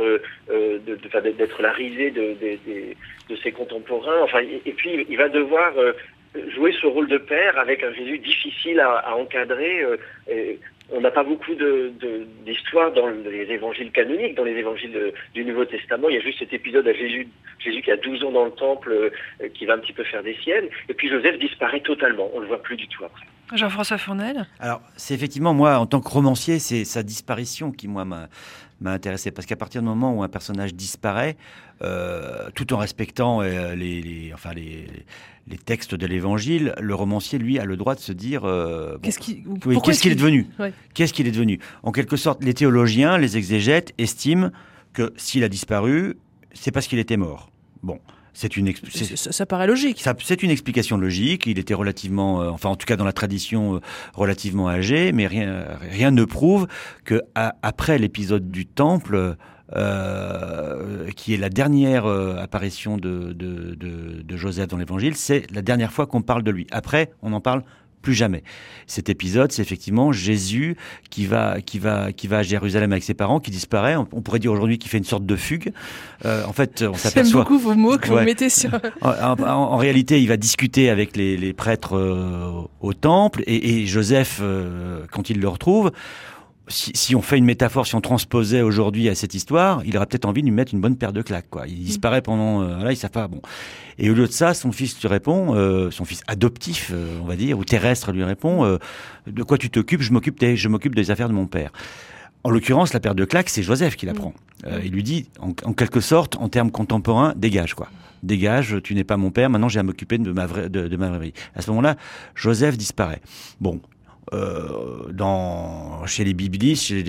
la risée de ses contemporains. Enfin, et puis il va devoir jouer ce rôle de père avec un Jésus difficile à encadrer, on n'a pas beaucoup d'histoires dans les évangiles canoniques, dans les évangiles du Nouveau Testament. Il y a juste cet épisode à Jésus qui a 12 ans dans le temple, qui va un petit peu faire des siennes. Et puis Joseph disparaît totalement. On ne le voit plus du tout après. Jean-François Fournel. Alors, c'est effectivement, moi, en tant que romancier, c'est sa disparition qui, moi, m'a intéressé. Parce qu'à partir du moment où un personnage disparaît, tout en respectant les textes de l'Évangile, le romancier, lui, a le droit de se dire qu'est-ce qu'il est devenu. Ouais. Qu'est-ce qu'il est devenu. En quelque sorte, les théologiens, les exégètes estiment que s'il a disparu, c'est parce qu'il était mort. Bon. Ça paraît logique. C'est une explication logique. Il était relativement, en tout cas dans la tradition, relativement âgé, mais rien ne prouve que après l'épisode du temple, qui est la dernière apparition de Joseph dans l'Évangile, c'est la dernière fois qu'on parle de lui. Après, on n'en parle plus jamais. Cet épisode, c'est effectivement Jésus qui va à Jérusalem avec ses parents, qui disparaît. On pourrait dire aujourd'hui qu'il fait une sorte de fugue. En fait, on s'aperçoit... J'aime beaucoup vos mots que vous mettez sur... En réalité, il va discuter avec les prêtres au temple, et Joseph, quand il le retrouve, si on fait une métaphore, si on transposait aujourd'hui à cette histoire, il aurait peut-être envie de lui mettre une bonne paire de claques, quoi. Il disparaît pendant... il savent pas... Bon. Et au lieu de ça, son fils lui répond, son fils adoptif, on va dire, ou terrestre lui répond, de quoi tu t'occupes? Je m'occupe des affaires de mon père. En l'occurrence, la paire de claques, c'est Joseph qui la prend. Il lui dit, en quelque sorte, en termes contemporains, dégage, quoi. Dégage, tu n'es pas mon père, maintenant j'ai à m'occuper de ma vraie vie. À ce moment-là, Joseph disparaît. Bon. Chez les biblistes, chez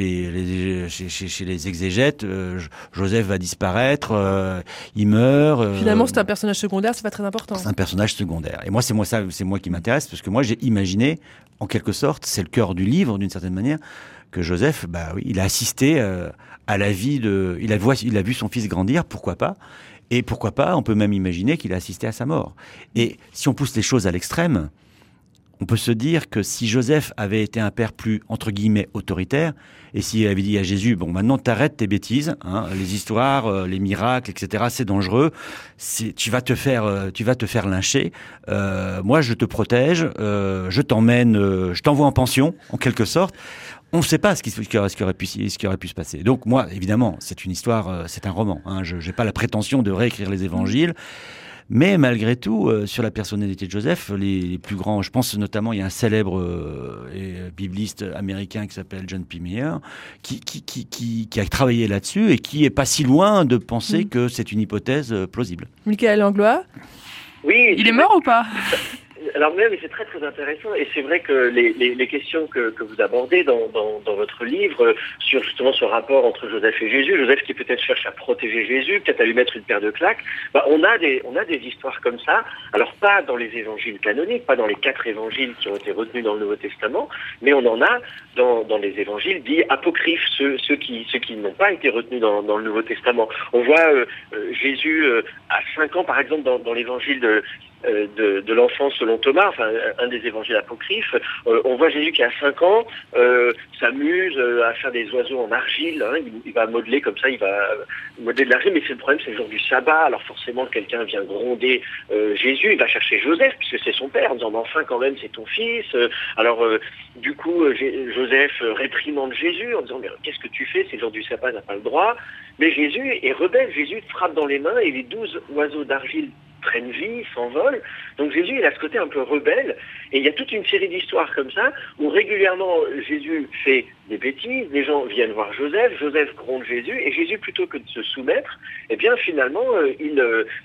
les exégètes, Joseph va disparaître, il meurt. Finalement, c'est un personnage secondaire, c'est pas très important. C'est un personnage secondaire. Et moi, c'est moi qui m'intéresse, parce que moi, j'ai imaginé, en quelque sorte, c'est le cœur du livre, d'une certaine manière, que Joseph, il a assisté à la vie il a vu son fils grandir, pourquoi pas. Et pourquoi pas, on peut même imaginer qu'il a assisté à sa mort. Et si on pousse les choses à l'extrême, on peut se dire que si Joseph avait été un père plus, entre guillemets, autoritaire, et s'il avait dit à Jésus, bon, maintenant t'arrêtes tes bêtises, hein, les histoires, les miracles, etc., c'est dangereux, tu vas te faire lyncher, moi je te protège, je t'emmène, je t'envoie en pension, en quelque sorte. On ne sait pas ce qui aurait pu se passer. Donc moi, évidemment, c'est une histoire, c'est un roman, hein, je n'ai pas la prétention de réécrire les évangiles. Mais malgré tout, sur la personnalité de Joseph, les plus grands, je pense notamment, il y a un célèbre bibliste américain qui s'appelle John P. Meyer, qui a travaillé là-dessus et qui est pas si loin de penser que c'est une hypothèse plausible. Michael Langlois. Oui. Il est mort ou pas? Alors mais c'est très très intéressant, et c'est vrai que les questions que vous abordez dans votre livre sur justement ce rapport entre Joseph et Jésus, Joseph qui peut-être cherche à protéger Jésus, peut-être à lui mettre une paire de claques, on a des histoires comme ça, alors pas dans les évangiles canoniques, pas dans les 4 évangiles qui ont été retenus dans le Nouveau Testament, mais on en a dans les évangiles dits apocryphes, ceux qui n'ont pas été retenus dans le Nouveau Testament. On voit Jésus à 5 ans par exemple dans l'évangile de l'enfant selon Thomas, enfin un des évangiles apocryphes, on voit Jésus qui a 5 ans s'amuse à faire des oiseaux en argile, hein, il va modeler comme ça, il va modeler de l'argile, mais le problème c'est le jour du sabbat, alors forcément quelqu'un vient gronder Jésus, il va chercher Joseph puisque c'est son père en disant mais enfin quand même c'est ton fils, alors du coup Joseph réprimande Jésus en disant mais qu'est-ce que tu fais, c'est le jour du sabbat, n'a pas le droit, mais Jésus est rebelle, Jésus frappe dans les mains et les 12 oiseaux d'argile prennent vie, s'envolent. Donc Jésus, il a ce côté un peu rebelle. Et il y a toute une série d'histoires comme ça, où régulièrement Jésus fait des bêtises, les gens viennent voir Joseph, Joseph gronde Jésus, et Jésus, plutôt que de se soumettre, eh bien finalement, il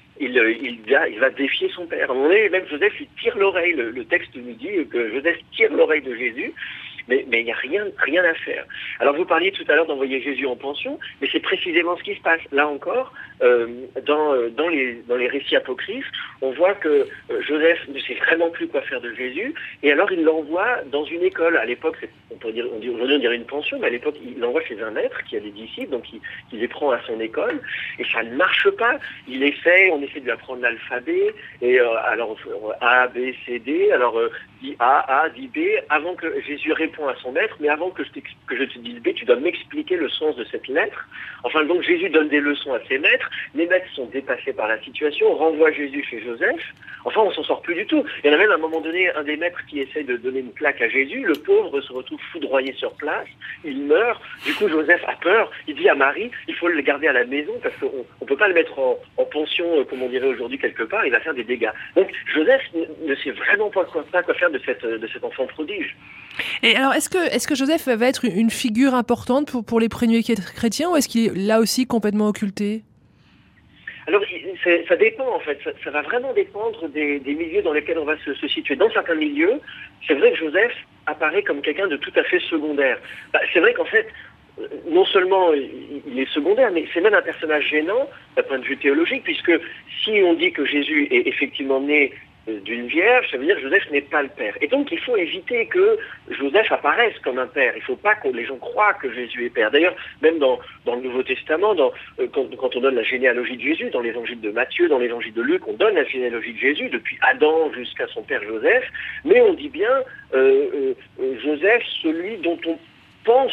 va défier son père. À un moment donné, même Joseph, il tire l'oreille. Le texte nous dit que Joseph tire l'oreille de Jésus. Mais il n'y a rien à faire. Alors vous parliez tout à l'heure d'envoyer Jésus en pension, mais c'est précisément ce qui se passe. Là encore, dans les récits apocryphes, on voit que Joseph ne sait vraiment plus quoi faire de Jésus, et alors il l'envoie dans une école. À l'époque, aujourd'hui on dirait une pension, mais à l'époque, il l'envoie chez un maître qui a des disciples, donc il les prend à son école, et ça ne marche pas. On essaie de lui apprendre l'alphabet, et alors A, B, C, D, alors dit A, A dit B, avant que Jésus répond à son maître, mais avant que je te dise B, tu dois m'expliquer le sens de cette lettre. Enfin, donc Jésus donne des leçons à ses maîtres, les maîtres sont dépassés par la situation, renvoient Jésus chez Joseph, enfin on s'en sort plus du tout. Il y en a même à un moment donné un des maîtres qui essaie de donner une claque à Jésus, le pauvre se retrouve foudroyé sur place, il meurt, du coup Joseph a peur, il dit à Marie, il faut le garder à la maison parce qu'on ne peut pas le mettre en pension, comme on dirait aujourd'hui quelque part, il va faire des dégâts. Donc Joseph ne sait vraiment pas quoi faire de cet enfant prodige. Et alors, est-ce que Joseph va être une figure importante pour les premiers chrétiens, ou est-ce qu'il est là aussi complètement occulté ? Alors, ça dépend en fait, ça va vraiment dépendre des milieux dans lesquels on va se situer. Dans certains milieux, c'est vrai que Joseph apparaît comme quelqu'un de tout à fait secondaire. C'est vrai qu'en fait, non seulement il est secondaire, mais c'est même un personnage gênant d'un point de vue théologique, puisque si on dit que Jésus est effectivement né d'une vierge, ça veut dire que Joseph n'est pas le père. Et donc il faut éviter que Joseph apparaisse comme un père. Il ne faut pas que les gens croient que Jésus est père. D'ailleurs, même dans le Nouveau Testament, quand on donne la généalogie de Jésus, dans l'évangile de Matthieu, dans l'évangile de Luc, on donne la généalogie de Jésus, depuis Adam jusqu'à son père Joseph, mais on dit bien Joseph, celui dont on pense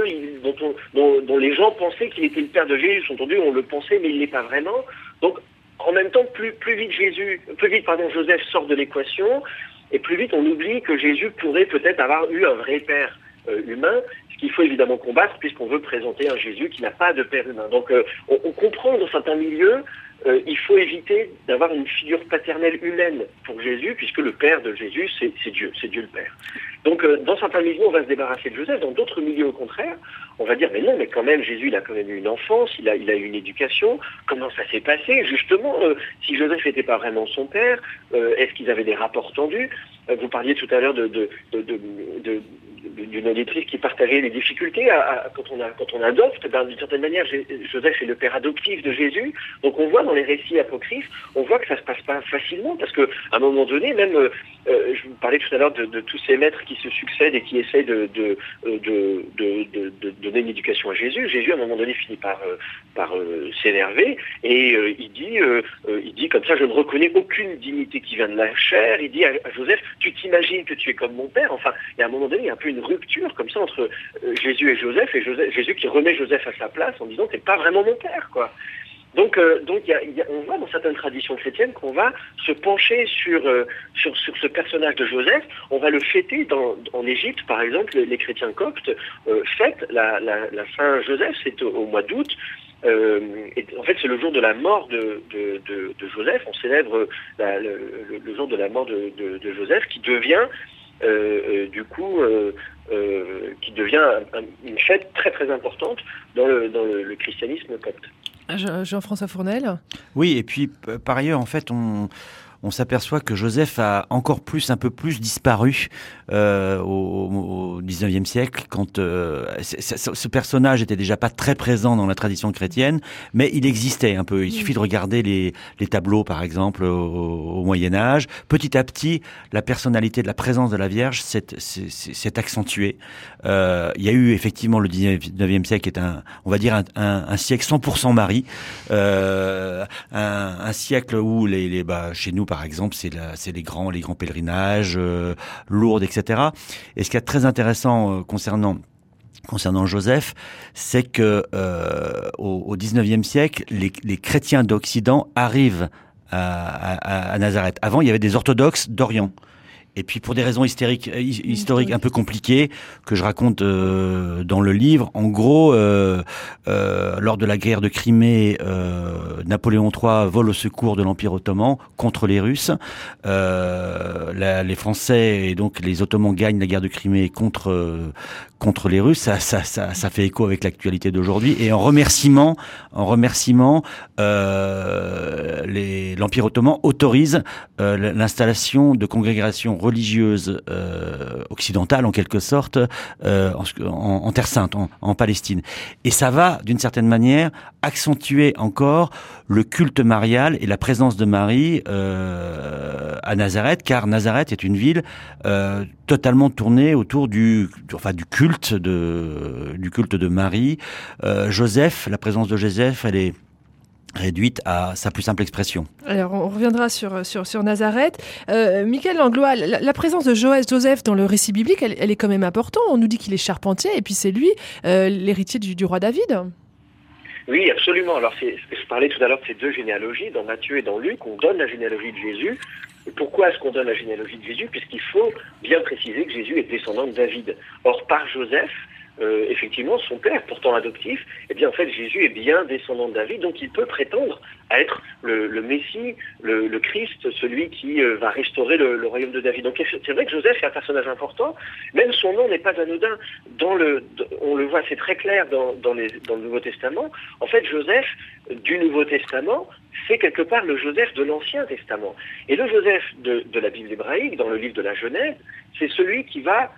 dont les gens pensaient qu'il était le père de Jésus. Entendu, on le pensait, mais il n'est pas vraiment. Donc, en même temps, plus vite Joseph sort de l'équation, et plus vite on oublie que Jésus pourrait peut-être avoir eu un vrai père humain, ce qu'il faut évidemment combattre, puisqu'on veut présenter un Jésus qui n'a pas de père humain. Donc, on comprend dans certains milieux, il faut éviter d'avoir une figure paternelle humaine pour Jésus, puisque le père de Jésus, c'est Dieu le Père. Donc, dans certains milieux, on va se débarrasser de Joseph. Dans d'autres milieux, au contraire, on va dire, mais non, mais quand même, Jésus, il a quand même eu une enfance, il a eu une éducation. Comment ça s'est passé? Justement, si Joseph n'était pas vraiment son père, est-ce qu'ils avaient des rapports tendus? Vous parliez tout à l'heure d'une auditrice qui partageait les difficultés quand on adopte. D'une certaine manière, Joseph est le père adoptif de Jésus. Donc on voit dans les récits apocryphes, on voit que ça se passe pas facilement, parce que à un moment donné, même je vous parlais tout à l'heure de tous ces maîtres qui se succèdent et qui essayent de donner une éducation à Jésus. Jésus à un moment donné finit par s'énerver et il dit comme ça, je ne reconnais aucune dignité qui vient de la chair. Il dit à Joseph, tu t'imagines que tu es comme mon père? Enfin, et à un moment donné, il y a un peu une rupture comme ça entre Jésus et Joseph, Jésus qui remet Joseph à sa place en disant, t'es pas vraiment mon père, quoi. Donc on voit dans certaines traditions chrétiennes qu'on va se pencher sur ce personnage de Joseph. On va le fêter en Égypte, par exemple, les chrétiens coptes fêtent la Saint-Joseph, c'est au mois d'août. Et en fait, c'est le jour de la mort de Joseph. On célèbre le jour de la mort de Joseph, qui devient qui devient une fête très très importante dans le christianisme copte. Jean-François Fournel. Oui, et puis par ailleurs, en fait, on s'aperçoit que Joseph a encore un peu plus disparu au 19e siècle, quand ce personnage était déjà pas très présent dans la tradition chrétienne, mais il existait un peu. Il suffit de regarder les tableaux, par exemple, au Moyen-Âge. Petit à petit, la personnalité de la présence de la Vierge s'est accentuée. Il y a eu effectivement le 19e siècle, qui est on va dire un siècle 100% Marie, un siècle où chez nous, par exemple, c'est les grands pèlerinages, Lourdes, etc. Et ce qui est très intéressant concernant Joseph, c'est que au 19e siècle, les chrétiens d'Occident arrivent à Nazareth. Avant, il y avait des orthodoxes d'Orient. Et puis pour des raisons historiques un peu compliquées que je raconte dans le livre, en gros, lors de la guerre de Crimée, Napoléon III vole au secours de l'Empire ottoman contre les Russes. Les Français et donc les Ottomans gagnent la guerre de Crimée contre les Russes. Ça fait écho avec l'actualité d'aujourd'hui. Et en remerciement, l'Empire ottoman autorise l'installation de congrégations religieuses occidentales, en quelque sorte, en Terre Sainte, en Palestine. Et ça va, d'une certaine manière, accentuer encore le culte marial et la présence de Marie à Nazareth, car Nazareth est une ville totalement tournée autour du culte de Marie. Joseph, la présence de Joseph, elle réduite à sa plus simple expression. Alors, on reviendra sur Nazareth. Michael Langlois, la présence de Joseph dans le récit biblique, elle est quand même importante. On nous dit qu'il est charpentier, et puis c'est lui, l'héritier du roi David. Oui, absolument. Alors, je parlais tout à l'heure de ces deux généalogies, dans Matthieu et dans Luc, on donne la généalogie de Jésus. Et pourquoi est-ce qu'on donne la généalogie de Jésus? Puisqu'il faut bien préciser que Jésus est descendant de David. Or, par Joseph, effectivement, son père, pourtant adoptif, eh bien, en fait, Jésus est bien descendant de David, donc il peut prétendre à être le Messie, le Christ, celui qui va restaurer le royaume de David. Donc, c'est vrai que Joseph est un personnage important, même son nom n'est pas anodin. On le voit, c'est très clair dans le Nouveau Testament. En fait, Joseph, du Nouveau Testament, c'est quelque part le Joseph de l'Ancien Testament. Et le Joseph de la Bible hébraïque, dans le livre de la Genèse, c'est celui qui va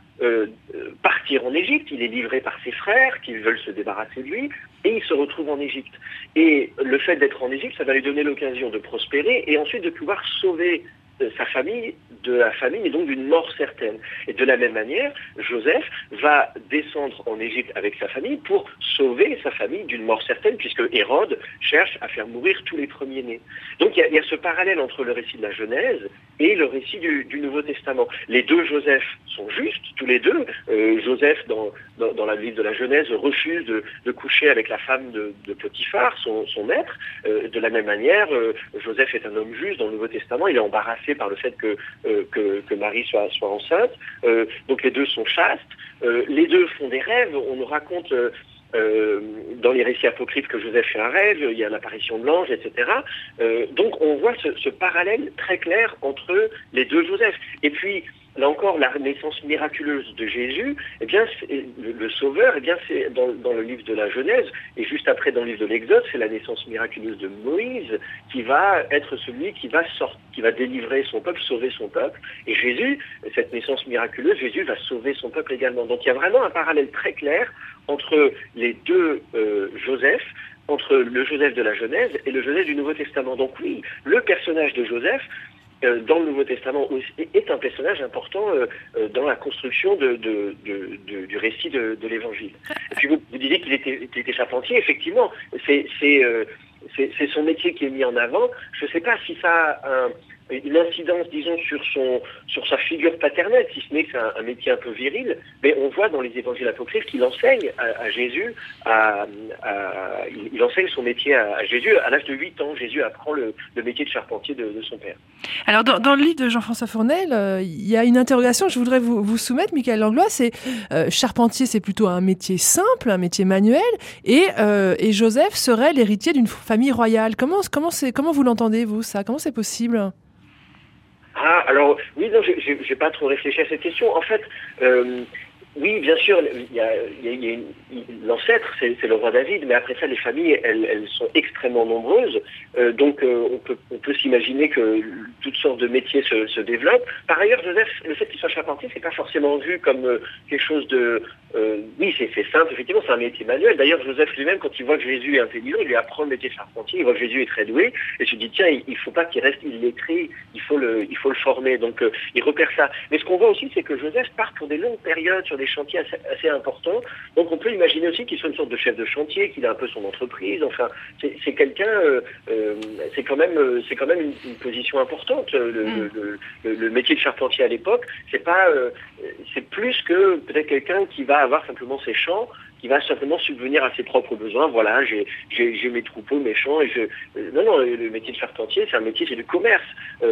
partir en Égypte. Il est livré par ses frères qui veulent se débarrasser de lui, et il se retrouve en Égypte. Et le fait d'être en Égypte, ça va lui donner l'occasion de prospérer et ensuite de pouvoir sauver sa famille de la famine et donc d'une mort certaine. Et de la même manière, Joseph va descendre en Égypte avec sa famille pour sauver sa famille d'une mort certaine, puisque Hérode cherche à faire mourir tous les premiers-nés. Donc il y a ce parallèle entre le récit de la Genèse et le récit du Nouveau Testament. Les deux Joseph sont justes, tous les deux. Joseph, dans la livre de la Genèse, refuse de coucher avec la femme de Potiphar, son maître. De la même manière, Joseph est un homme juste dans le Nouveau Testament. Il est embarrassé par le fait que Marie soit enceinte. Donc les deux sont chastes. Les deux font des rêves. On nous raconte dans les récits apocryphes que Joseph fait un rêve, il y a l'apparition de l'ange, etc. Donc on voit ce parallèle très clair entre les deux Joseph. Et puis, là encore, la naissance miraculeuse de Jésus, eh bien, le Sauveur, eh bien, c'est dans le livre de la Genèse, et juste après dans le livre de l'Exode, c'est la naissance miraculeuse de Moïse qui va être celui qui va délivrer son peuple, sauver son peuple. Et Jésus, cette naissance miraculeuse, Jésus va sauver son peuple également. Donc il y a vraiment un parallèle très clair entre les deux Joseph, entre le Joseph de la Genèse et le Joseph du Nouveau Testament. Donc oui, le personnage de Joseph, dans le Nouveau Testament, est un personnage important dans la construction du récit de l'Évangile. Et puis vous disiez qu'il était charpentier. Effectivement, c'est son métier qui est mis en avant. Je ne sais pas si ça a une incidence, disons, sur sa figure paternelle, si ce n'est que c'est un métier un peu viril, mais on voit dans les évangiles apocryphes qu'il enseigne à Jésus, il enseigne son métier à Jésus à l'âge de 8 ans. Jésus apprend le métier de charpentier de son père. Alors, dans le livre de Jean-François Fournel, il y a une interrogation que je voudrais vous soumettre, Michael Langlois, c'est charpentier, c'est plutôt un métier simple, un métier manuel, et Joseph serait l'héritier d'une famille royale. Comment vous l'entendez, vous, ça? Comment c'est possible? Ah, alors, oui, non, j'ai pas trop réfléchi à cette question. En fait, oui, bien sûr, il y a l'ancêtre, c'est le roi David, mais après ça, les familles, elles sont extrêmement nombreuses. Donc, on peut s'imaginer que toutes sortes de métiers se développent. Par ailleurs, Joseph, le fait qu'il soit charpentier, c'est pas forcément vu comme quelque chose de... oui, c'est simple, effectivement, c'est un métier manuel. D'ailleurs, Joseph lui-même, quand il voit que Jésus est intelligent, il lui apprend le métier de charpentier. Il voit que Jésus est très doué, et se dit, tiens, il faut pas qu'il reste illettré, il faut le former. Donc, il repère ça. Mais ce qu'on voit aussi, c'est que Joseph part pour des longues périodes sur des chantiers assez importants. Donc, on peut imaginer aussi qu'il soit une sorte de chef de chantier, qu'il a un peu son entreprise. Enfin, c'est quelqu'un, c'est quand même une position importante. Le métier de charpentier à l'époque, c'est plus que peut-être quelqu'un qui va avoir simplement ses champs, qui va simplement subvenir à ses propres besoins. Voilà, j'ai mes troupeaux, mes champs, et non, le métier de charpentier, c'est un métier, c'est du commerce. On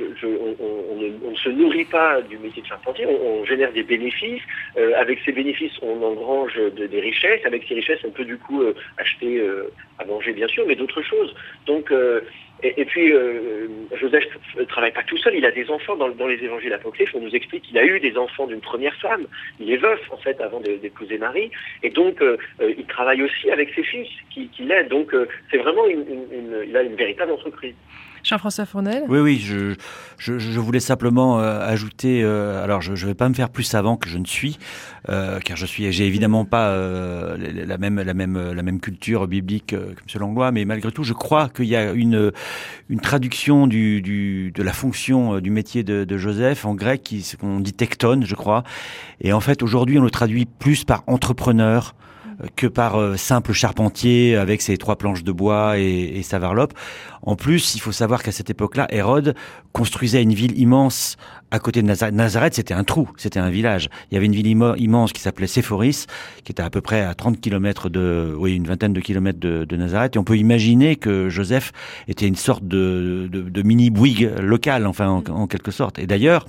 ne se nourrit pas du métier de charpentier, on génère des bénéfices. Avec ces bénéfices, on engrange des richesses. Avec ces richesses, on peut du coup acheter à manger, bien sûr, mais d'autres choses. Donc, et puis, Joseph ne travaille pas tout seul, il a des enfants. Dans les évangiles apocryphes, on nous explique qu'il a eu des enfants d'une première femme. Il est veuf, en fait, avant d'épouser Marie. Et donc, il travaille aussi avec ses fils qui l'aident. Donc, c'est vraiment il a une véritable entreprise. Jean-François Fournel. Oui, je voulais simplement ajouter. Alors, je vais pas me faire plus savant que je ne suis, car j'ai évidemment pas la même culture biblique que M. Langlois, mais malgré tout, je crois qu'il y a une traduction de la fonction du métier de Joseph en grec, qu'on dit tekton, je crois. Et en fait, aujourd'hui, on le traduit plus par entrepreneur. que par simple charpentier avec ses 3 planches de bois et sa varlope. En plus, il faut savoir qu'à cette époque-là, Hérode construisait une ville immense à côté de Nazareth. Nazareth, c'était un trou, c'était un village. Il y avait une ville immense qui s'appelait Séphoris, qui était à peu près à 30 kilomètres une vingtaine de kilomètres de Nazareth. Et on peut imaginer que Joseph était une sorte de mini Bouygues local, enfin, en quelque sorte. Et d'ailleurs,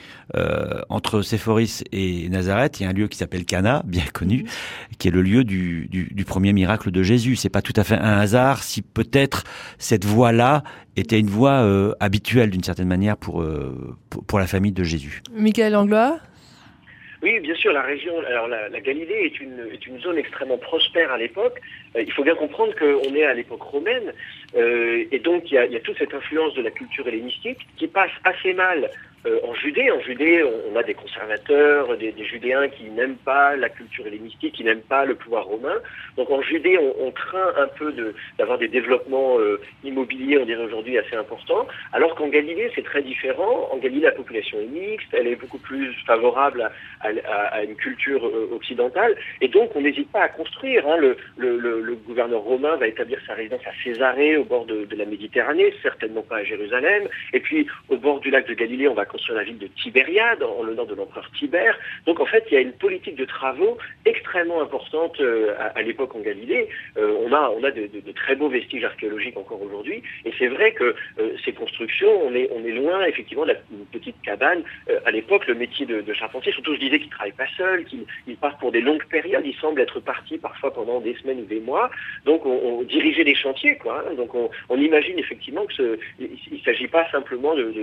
entre Séphoris et Nazareth, il y a un lieu qui s'appelle Cana, bien connu, qui est le lieu du premier miracle de Jésus. C'est pas tout à fait un hasard si peut-être cette voie-là était une voie habituelle d'une certaine manière pour la famille de Jésus. Michael Langlois ? Oui, bien sûr, la région, alors la Galilée est une zone extrêmement prospère à l'époque. Il faut bien comprendre qu'on est à l'époque romaine, et donc il y a toute cette influence de la culture hellénistique qui passe assez mal en Judée. En Judée, on a des conservateurs, des Judéens qui n'aiment pas la culture hellénistique, qui n'aiment pas le pouvoir romain. Donc en Judée, on craint un peu d'avoir des développements immobiliers, on dirait aujourd'hui, assez importants. Alors qu'en Galilée, c'est très différent. En Galilée, la population est mixte, elle est beaucoup plus favorable à une culture occidentale. Et donc, on n'hésite pas à construire. Le gouverneur romain va établir sa résidence à Césarée, au bord de la Méditerranée, certainement pas à Jérusalem. Et puis, au bord du lac de Galilée, on va construire la ville de Tibériade, en l'honneur de l'empereur Tibère. Donc, en fait, il y a une politique de travaux extrêmement importante à l'époque en Galilée. On a de très beaux vestiges archéologiques encore aujourd'hui. Et c'est vrai que ces constructions, on est loin, effectivement, d'une petite cabane. À l'époque, le métier de charpentier, surtout, je disais qu'il ne travaille pas seul, qu'il part pour des longues périodes. Il semble être parti parfois pendant des semaines ou des mois. Donc, on dirigeait des chantiers, quoi. Donc, on imagine effectivement que il s'agit pas simplement de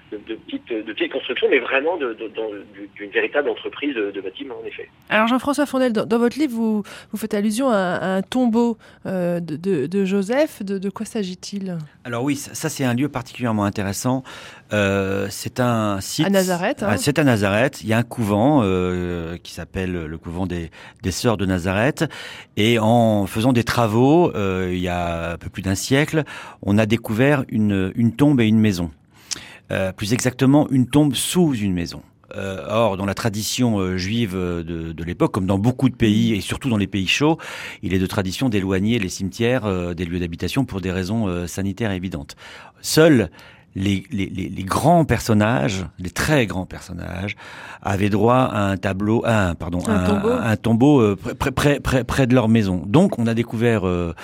petites constructions, mais vraiment d'une véritable entreprise de bâtiment, en effet. Alors, Jean-François Fournel, dans votre livre, vous faites allusion à un tombeau de Joseph. De quoi s'agit-il ? Alors oui, ça c'est un lieu particulièrement intéressant. C'est un site... À Nazareth. C'est à Nazareth. Il y a un couvent qui s'appelle le couvent des Sœurs de Nazareth. Et en faisant des travaux, il y a un peu plus d'un siècle, on a découvert une tombe et une maison. Plus exactement, une tombe sous une maison. Or, dans la tradition juive de l'époque, comme dans beaucoup de pays, et surtout dans les pays chauds, il est de tradition d'éloigner les cimetières des lieux d'habitation pour des raisons sanitaires évidentes. Seuls les grands personnages, les très grands personnages, avaient droit à un tombeau près de leur maison. Donc, on a découvert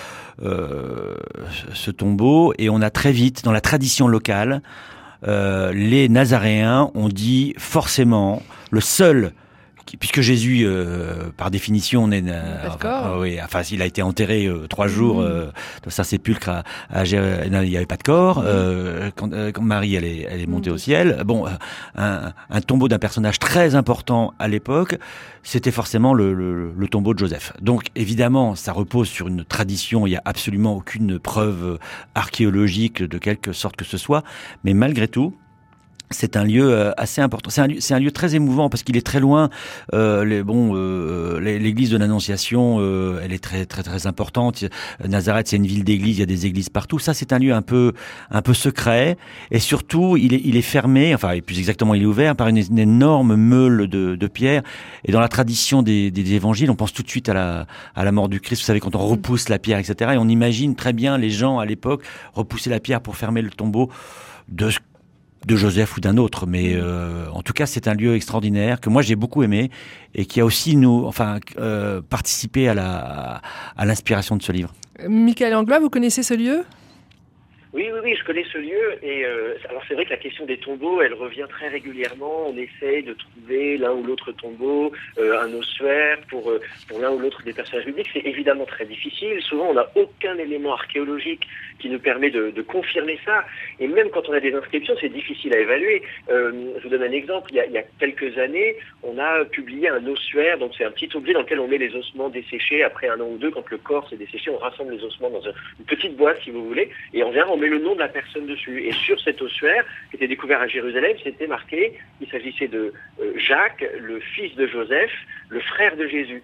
ce tombeau et on a très vite, dans la tradition locale, les Nazaréens ont dit forcément le seul, puisque Jésus, par définition, il a été enterré 3 jours dans sa sépulcre il n'y avait pas de corps. Quand Marie elle est montée au ciel, un tombeau d'un personnage très important à l'époque, c'était forcément le tombeau de Joseph. Donc évidemment, ça repose sur une tradition. Il n'y a absolument aucune preuve archéologique de quelque sorte que ce soit, mais malgré tout, c'est un lieu assez important. C'est un lieu très émouvant parce qu'il est très loin. L'église de l'Annonciation, elle est très très très importante. Nazareth, c'est une ville d'églises. Il y a des églises partout. Ça, c'est un lieu un peu secret. Et surtout, il est fermé. Enfin, et plus exactement, il est ouvert par une énorme meule de pierre. Et dans la tradition des évangiles, on pense tout de suite à la mort du Christ. Vous savez, quand on repousse la pierre, etc. Et on imagine très bien les gens à l'époque repousser la pierre pour fermer le tombeau de Joseph ou d'un autre, mais en tout cas c'est un lieu extraordinaire que moi j'ai beaucoup aimé et qui a aussi participé à l'inspiration de ce livre. Michael Langlois, vous connaissez ce lieu ? Oui, je connais ce lieu et alors c'est vrai que la question des tombeaux, elle revient très régulièrement. On essaye de trouver l'un ou l'autre tombeau, un ossuaire pour l'un ou l'autre des personnages bibliques. C'est évidemment très difficile. Souvent, on n'a aucun élément archéologique qui nous permet de confirmer ça. Et même quand on a des inscriptions, c'est difficile à évaluer. Je vous donne un exemple. Il y a quelques années, on a publié un ossuaire. Donc c'est un petit objet dans lequel on met les ossements desséchés après 1 an ou 2. Quand le corps s'est desséché, on rassemble les ossements dans une petite boîte, si vous voulez, et on met le nom de la personne dessus. Et sur cet ossuaire, qui était découvert à Jérusalem, c'était marqué, il s'agissait de Jacques, le fils de Joseph, le frère de Jésus.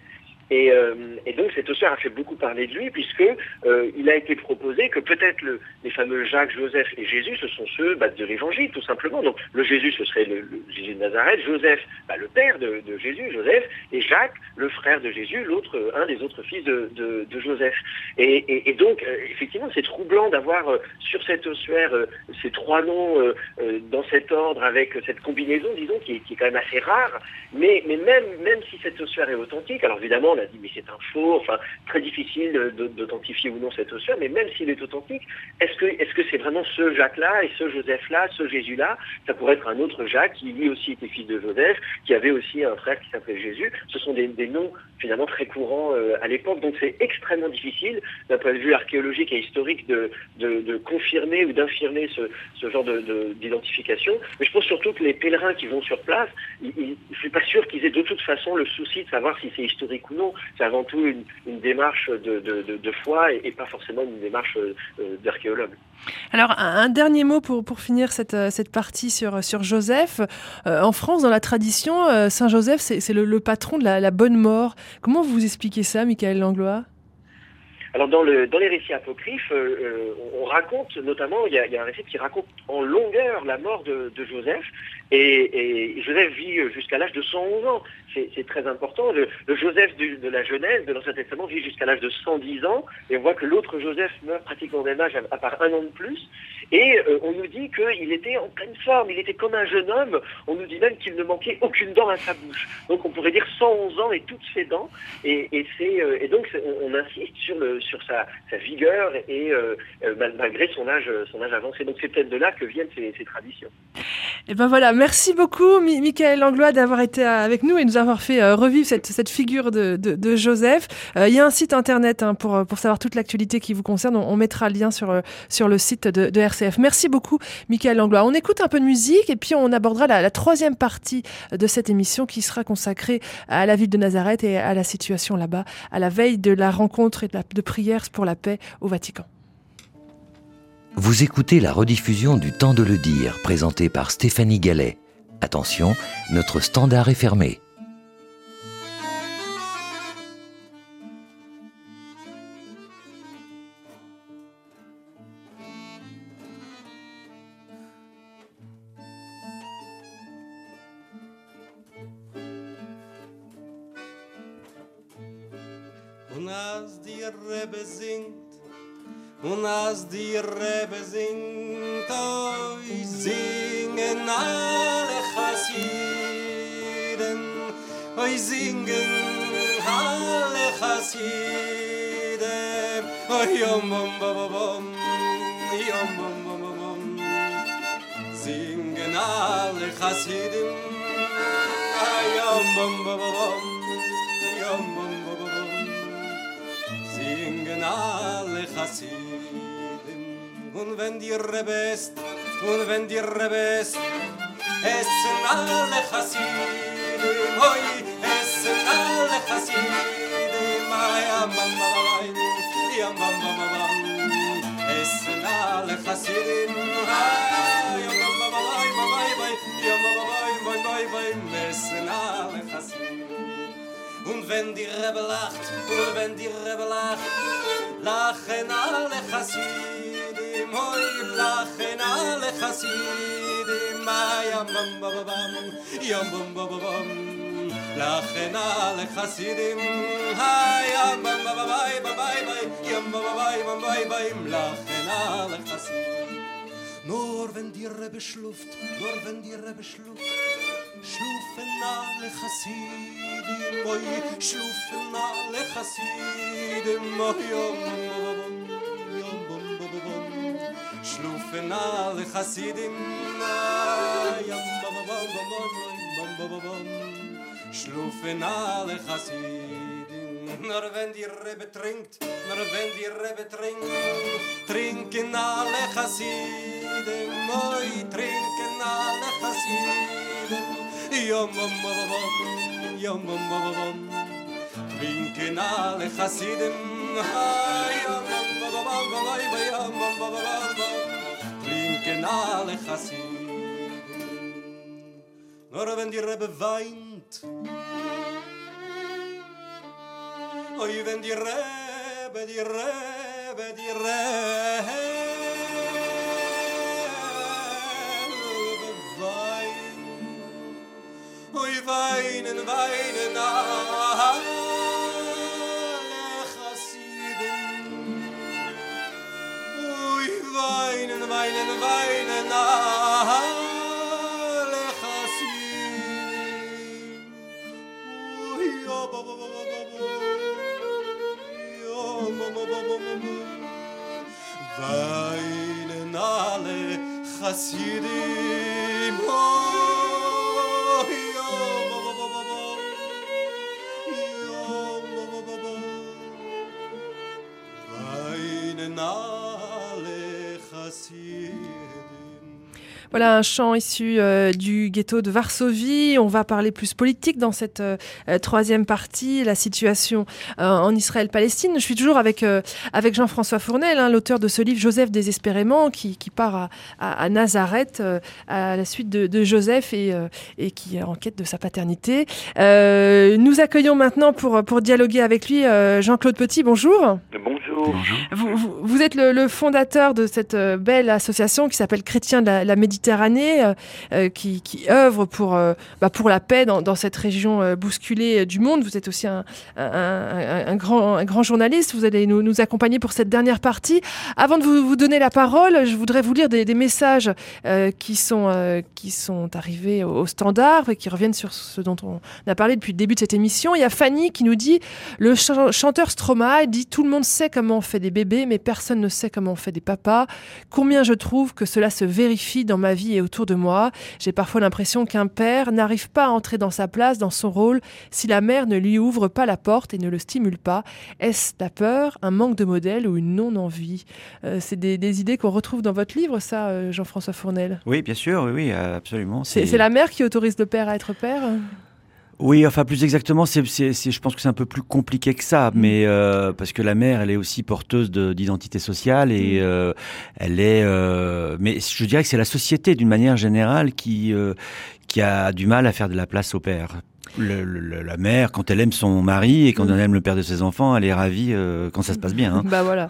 Et donc cet ossuaire a fait beaucoup parler de lui, puisque il a été proposé que peut-être les fameux Jacques, Joseph et Jésus, ce sont ceux de l'Évangile, tout simplement. Donc le Jésus, ce serait le Jésus de Nazareth, Joseph, le père de Jésus, Joseph, et Jacques, le frère de Jésus, un des autres fils de Joseph. Et donc, effectivement, c'est troublant d'avoir sur cet ossuaire ces trois noms dans cet ordre, avec cette combinaison, disons, qui est quand même assez rare. Mais même si cet ossuaire est authentique, alors évidemment, on a dit, mais c'est un faux, très difficile d'authentifier ou non cet ossuaire, mais même s'il est authentique, est-ce que c'est vraiment ce Jacques-là et ce Joseph-là, ce Jésus-là? Ça pourrait être un autre Jacques qui lui aussi était fils de Joseph, qui avait aussi un frère qui s'appelait Jésus. Ce sont des noms finalement très courants à l'époque, donc c'est extrêmement difficile d'un point de vue archéologique et historique de confirmer ou d'infirmer ce genre d'identification. Mais je pense surtout que les pèlerins qui vont sur place, je suis pas sûr qu'ils aient de toute façon le souci de savoir si c'est historique ou non. C'est avant tout une démarche de foi et pas forcément une démarche d'archéologue. Alors, un dernier mot pour finir cette partie sur Joseph. En France, dans la tradition, Saint Joseph, c'est le patron de la bonne mort. Comment vous expliquez ça, Michaël Langlois ? Alors dans les récits apocryphes, on raconte notamment, il y a un récit qui raconte en longueur la mort de Joseph, et Joseph vit jusqu'à l'âge de 111 ans. C'est très important. Le Joseph de la Genèse, de l'Ancien Testament, vit jusqu'à l'âge de 110 ans, et on voit que l'autre Joseph meurt pratiquement au même âge, à part un an de plus. Et on nous dit qu'il était en pleine forme, il était comme un jeune homme. On nous dit même qu'il ne manquait aucune dent à sa bouche. Donc on pourrait dire 111 ans et toutes ses dents. Et donc on insiste sur sa vigueur et malgré son âge avancé. Donc c'est peut-être de là que viennent ces traditions. Et ben voilà, merci beaucoup Michaël Langlois d'avoir été avec nous et nous avoir fait revivre cette figure de Joseph. Il y a un site internet pour savoir toute l'actualité qui vous concerne. On mettra le lien sur le site de RCF. Merci beaucoup Michaël Langlois. On écoute un peu de musique et puis on abordera la troisième partie de cette émission qui sera consacrée à la ville de Nazareth et à la situation là-bas, à la veille de la rencontre et de prières pour la paix au Vatican. Vous écoutez la rediffusion du Temps de le dire, présentée par Stéphanie Gallet. Attention, notre standard est fermé. Und als die Rebbe singt, oi, singen alle Chassiden, oi, singen alle Chassiden, oi, yom, bom, bom, bom, yom, bom, bom, bom, singen alle Chassiden, yom, bom, bom, bom, yom, bom, bom, bom, singen alle Chassiden. Und wenn die Rebbe ist, essen alle Chassidim, hoi, essen alle Chassidim, ayam, bam, bam, yam, bam, bam, bam, essen alle Chassidim, ayam, bam, bam, yam, bam, bam, essen alle Chassidim. Und wenn die Rebbe lacht, lachen alle Chassidim, hoi, lachen alle Chassidim, ayam, bam, bam, bam, yam, bam, bam, bam, lachen alle Chassidim, ayam, bam, bam, bam, yam, bam, bam, bam, lachen alle Chassidim. Nur wenn die Rebbe schluft, schlufen alle Chassidim, oi, schlufen alle Chassidim, oi, yom, bam, bam, bam, schlufen alle Chassidim, yom, bam, bam, bam, schlufen alle Chassidim. Nur wenn die Rebbe trinkt, trinken alle Chassidim, oi, trinken alle Chassidim, yom, bam, bam, yom, bam, bam, trinken alle Chassidim, yom, bam, bam, yom, bam, bam, trinken alle Chassidim. Nur wenn die Rebbe weint, Oy wenn die Rebe, die Rebe, die Rebe weinen. Oy weinen, weinen alle Chassiden. Oy weinen, weinen, weinen alle Chassiden. Oy oh, bo, bo, bo, bo, bo. Weinen alle Chassidim. Oh, yo, bo, bo, bo, bo, bo. Yo, bo, bo, bo, bo. Weinen alle Chassidim. Voilà un chant issu du ghetto de Varsovie. On va parler plus politique dans cette troisième partie, la situation en Israël-Palestine. Je suis toujours avec Jean-François Fournel, l'auteur de ce livre Joseph désespérément, qui part à Nazareth à la suite de Joseph et qui est en quête de sa paternité. Nous accueillons maintenant pour dialoguer avec lui Jean-Claude Petit. Bonjour. Bonjour. Vous êtes le fondateur de cette belle association qui s'appelle Chrétiens de la Méditerranée, qui œuvre pour la paix dans cette région bousculée du monde. Vous êtes aussi un grand journaliste. Vous allez nous accompagner pour cette dernière partie. Avant de vous donner la parole, je voudrais vous lire des messages qui sont arrivés au standard et qui reviennent sur ce dont on a parlé depuis le début de cette émission. Il y a Fanny qui nous dit « Le chanteur Stromae dit « Tout le monde sait comment on fait des bébés, mais personne ne sait comment on fait des papas. Combien je trouve que cela se vérifie dans ma vie et autour de moi. J'ai parfois l'impression qu'un père n'arrive pas à entrer dans sa place, dans son rôle, si la mère ne lui ouvre pas la porte et ne le stimule pas. Est-ce la peur, un manque de modèle ou une non-envie ?» C'est des idées qu'on retrouve dans votre livre, ça, Jean-François Fournel? Oui, bien sûr, oui, absolument. C'est la mère qui autorise le père à être père? Oui, enfin plus exactement, je pense que c'est un peu plus compliqué que ça, mais parce que la mère, elle est aussi porteuse d'identité sociale et elle est. Mais je dirais que c'est la société d'une manière générale qui a du mal à faire de la place au père. La mère, quand elle aime son mari et quand elle aime le père de ses enfants, elle est ravie quand ça se passe bien. Hein. Bah voilà.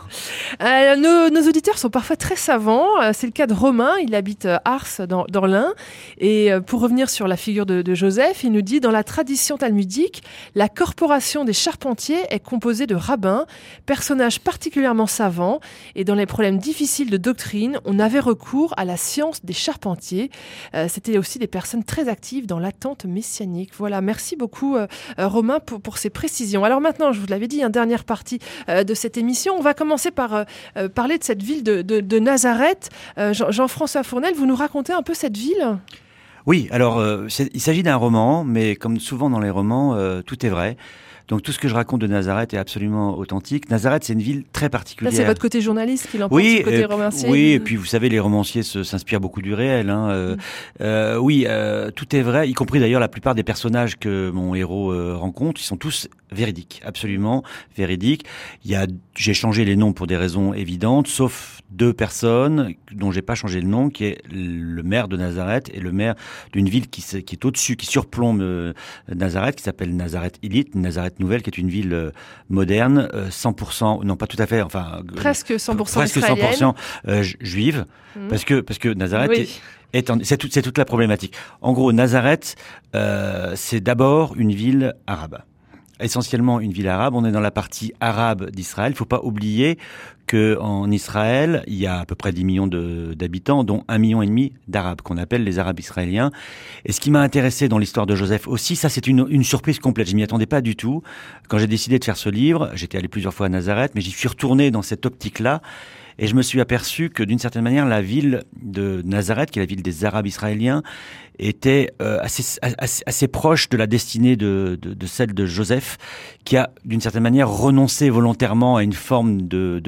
Nos auditeurs sont parfois très savants. C'est le cas de Romain. Il habite Ars dans l'Ain. Et pour revenir sur la figure de Joseph, il nous dit: dans la tradition talmudique, la corporation des charpentiers est composée de rabbins, personnages particulièrement savants. Et dans les problèmes difficiles de doctrine, on avait recours à la science des charpentiers. C'était aussi des personnes très actives dans l'attente messianique. Voilà. Merci beaucoup Romain pour ces précisions. Alors maintenant, je vous l'avais dit, dernière partie de cette émission. On va commencer par parler de cette ville de Nazareth. Jean-François Fournel, vous nous racontez un peu cette ville ? Oui, alors il s'agit d'un roman, mais comme souvent dans les romans, tout est vrai. Donc tout ce que je raconte de Nazareth est absolument authentique. Nazareth, c'est une ville très particulière. Là, c'est votre côté journaliste qui l'emporte, ce côté romancier. Oui, et puis vous savez, les romanciers s'inspirent beaucoup du réel. Hein. Oui, tout est vrai, y compris d'ailleurs la plupart des personnages que mon héros rencontre, ils sont tous véridiques, absolument véridiques. J'ai changé les noms pour des raisons évidentes, sauf 2 personnes dont j'ai pas changé le nom, qui est le maire de Nazareth et le maire d'une ville qui est au-dessus, qui surplombe Nazareth, qui s'appelle Nazareth Illit, Nazareth Nouvelle, qui est une ville moderne, 100%, non pas tout à fait, enfin presque 100% presque 100% juive, parce que Nazareth c'est toute la problématique. En gros, Nazareth, c'est d'abord une ville arabe. Essentiellement une ville arabe. On est dans la partie arabe d'Israël. Il faut pas oublier que en Israël, il y a à peu près 10 millions d'habitants, dont 1,5 million d'Arabes, qu'on appelle les Arabes israéliens. Et ce qui m'a intéressé dans l'histoire de Joseph aussi, ça c'est une surprise complète. Je m'y attendais pas du tout. Quand j'ai décidé de faire ce livre, j'étais allé plusieurs fois à Nazareth, mais j'y suis retourné dans cette optique-là. Et je me suis aperçu que d'une certaine manière, la ville de Nazareth, qui est la ville des Arabes israéliens, était assez proche de la destinée de celle de Joseph, qui a d'une certaine manière renoncé volontairement à une forme de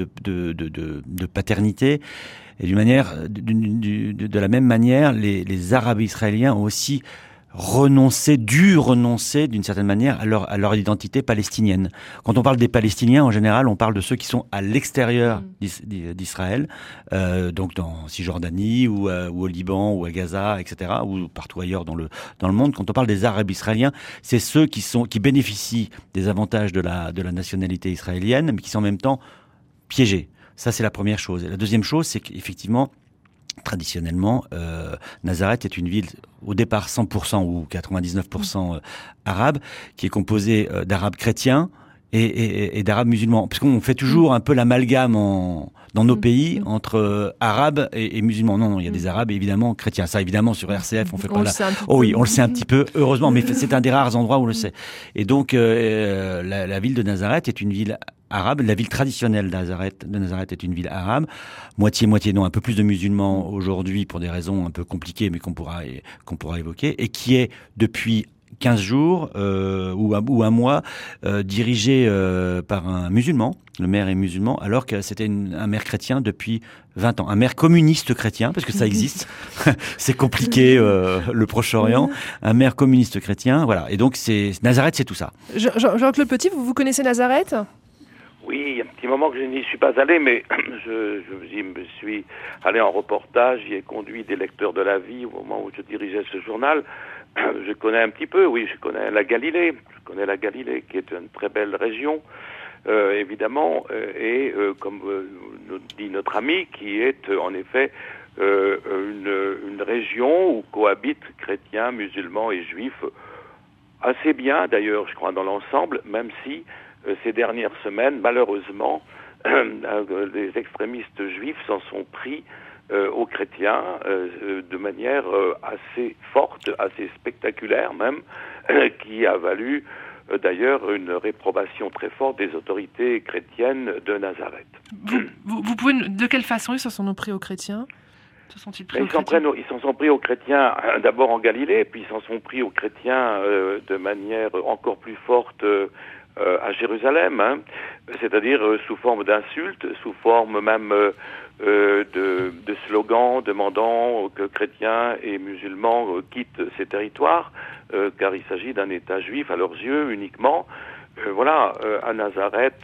paternité. Et de la même manière, les Arabes israéliens ont aussi dû renoncer d'une certaine manière à leur identité palestinienne. Quand on parle des Palestiniens, en général, on parle de ceux qui sont à l'extérieur d'Israël, donc en Cisjordanie ou au Liban ou à Gaza, etc., ou partout ailleurs dans le monde. Quand on parle des Arabes israéliens, c'est ceux qui bénéficient des avantages de la nationalité israélienne, mais qui sont en même temps piégés. Ça, c'est la première chose. Et la deuxième chose, c'est qu'effectivement, traditionnellement, Nazareth est une ville au départ 100% ou 99% arabe, qui est composée d'arabes chrétiens et d'arabes musulmans. Parce qu'on fait toujours un peu l'amalgame dans nos pays entre arabes et musulmans. Non, il y a des arabes évidemment chrétiens. Ça, évidemment, sur RCF, on fait pas là. Oh oui, on le sait un petit peu, heureusement, mais c'est un des rares endroits où on le sait. Et donc, la ville de Nazareth est une ville arabe. La ville traditionnelle de Nazareth est une ville arabe. Moitié-moitié, non, un peu plus de musulmans aujourd'hui pour des raisons un peu compliquées, mais qu'on pourra évoquer, et qui est depuis 15 jours ou un mois dirigé par un musulman. Le maire est musulman, alors que c'était un maire chrétien depuis 20 ans. Un maire communiste chrétien, parce que ça existe. C'est compliqué, le Proche-Orient. Un maire communiste chrétien, voilà. Et donc, Nazareth, c'est tout ça. Jean-Claude Petit, vous connaissez Nazareth ? Oui, il y a un petit moment que je n'y suis pas allé, mais je me suis allé en reportage, j'y ai conduit des lecteurs de la vie au moment où je dirigeais ce journal. Je connais un petit peu, oui, je connais la Galilée, qui est une très belle région, évidemment, et comme nous dit notre ami, qui est en effet une région où cohabitent chrétiens, musulmans et juifs assez bien, d'ailleurs, je crois, dans l'ensemble, même si ces dernières semaines, malheureusement, les extrémistes juifs s'en sont pris aux chrétiens de manière assez forte, assez spectaculaire même, qui a valu d'ailleurs une réprobation très forte des autorités chrétiennes de Nazareth. Vous pouvez, de quelle façon ils s'en sont pris aux chrétiens ? Ils s'en sont pris aux chrétiens d'abord en Galilée, puis ils s'en sont pris aux chrétiens de manière encore plus forte à Jérusalem, c'est-à-dire sous forme d'insultes, sous forme même de slogans demandant que chrétiens et musulmans quittent ces territoires, car il s'agit d'un État juif à leurs yeux uniquement. À Nazareth,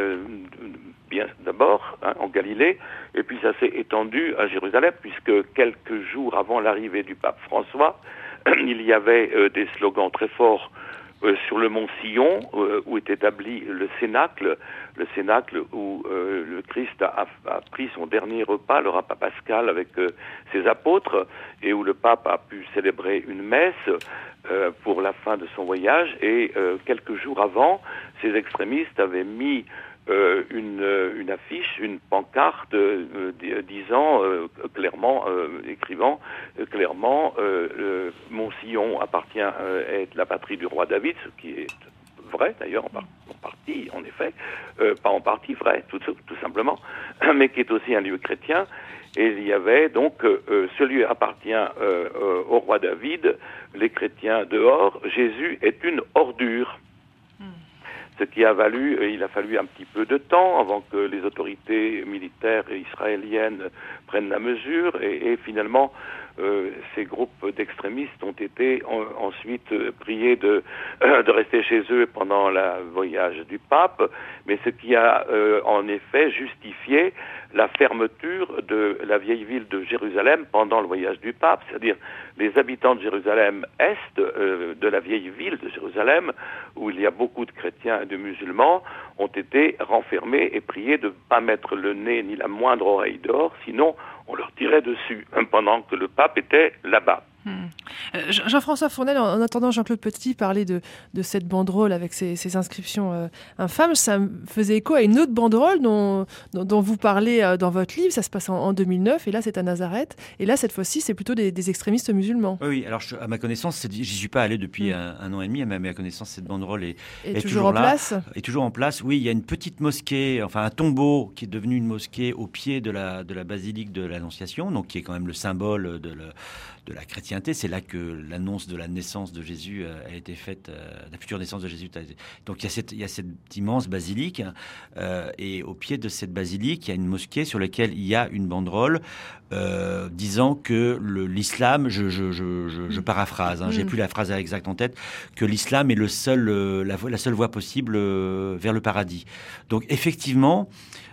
bien d'abord, en Galilée, et puis ça s'est étendu à Jérusalem, puisque quelques jours avant l'arrivée du pape François, il y avait des slogans très forts sur le mont Sion, où est établi le Cénacle où le Christ a pris son dernier repas, le repas pascal avec ses apôtres, et où le pape a pu célébrer une messe pour la fin de son voyage. Et quelques jours avant, ces extrémistes avaient mis une affiche, une pancarte disant écrivant clairement Mont-Sillon est la patrie du roi David, ce qui est vrai d'ailleurs en partie, en effet, pas en partie vrai, tout simplement, mais qui est aussi un lieu chrétien. Et il y avait donc ce lieu appartient au roi David, les chrétiens dehors, Jésus est une ordure. Ce qui il a fallu un petit peu de temps avant que les autorités militaires israéliennes prennent la mesure et finalement ces groupes d'extrémistes ont été ensuite priés de rester chez eux pendant le voyage du pape, mais ce qui a en effet justifié la fermeture de la vieille ville de Jérusalem pendant le voyage du pape, c'est-à-dire les habitants de Jérusalem-Est, de la vieille ville de Jérusalem, où il y a beaucoup de chrétiens et de musulmans, ont été renfermés et priés de ne pas mettre le nez ni la moindre oreille dehors, sinon on leur tirait dessus, pendant que le pape était là-bas. Jean-François Fournel, en attendant Jean-Claude Petit parler de cette banderole avec ses inscriptions infâmes, ça me faisait écho à une autre banderole dont vous parlez dans votre livre. Ça se passe en 2009 et là c'est à Nazareth. Et là cette fois-ci c'est plutôt des extrémistes musulmans. Oui, alors à ma connaissance, j'y suis pas allé depuis un an et demi, mais à ma connaissance cette banderole est toujours en place. Est toujours en place. Oui, il y a une petite mosquée, enfin un tombeau qui est devenu une mosquée au pied de la basilique de l'Annonciation, donc qui est quand même le symbole de la chrétienté chrétienté. C'est là que l'annonce de la naissance de Jésus a été faite, la future naissance de Jésus. Donc il y a cette immense basilique, et au pied de cette basilique, il y a une mosquée sur laquelle il y a une banderole disant que l'islam, je paraphrase, j'ai plus la phrase exacte en tête, que l'islam est la seule voie possible vers le paradis. Donc effectivement,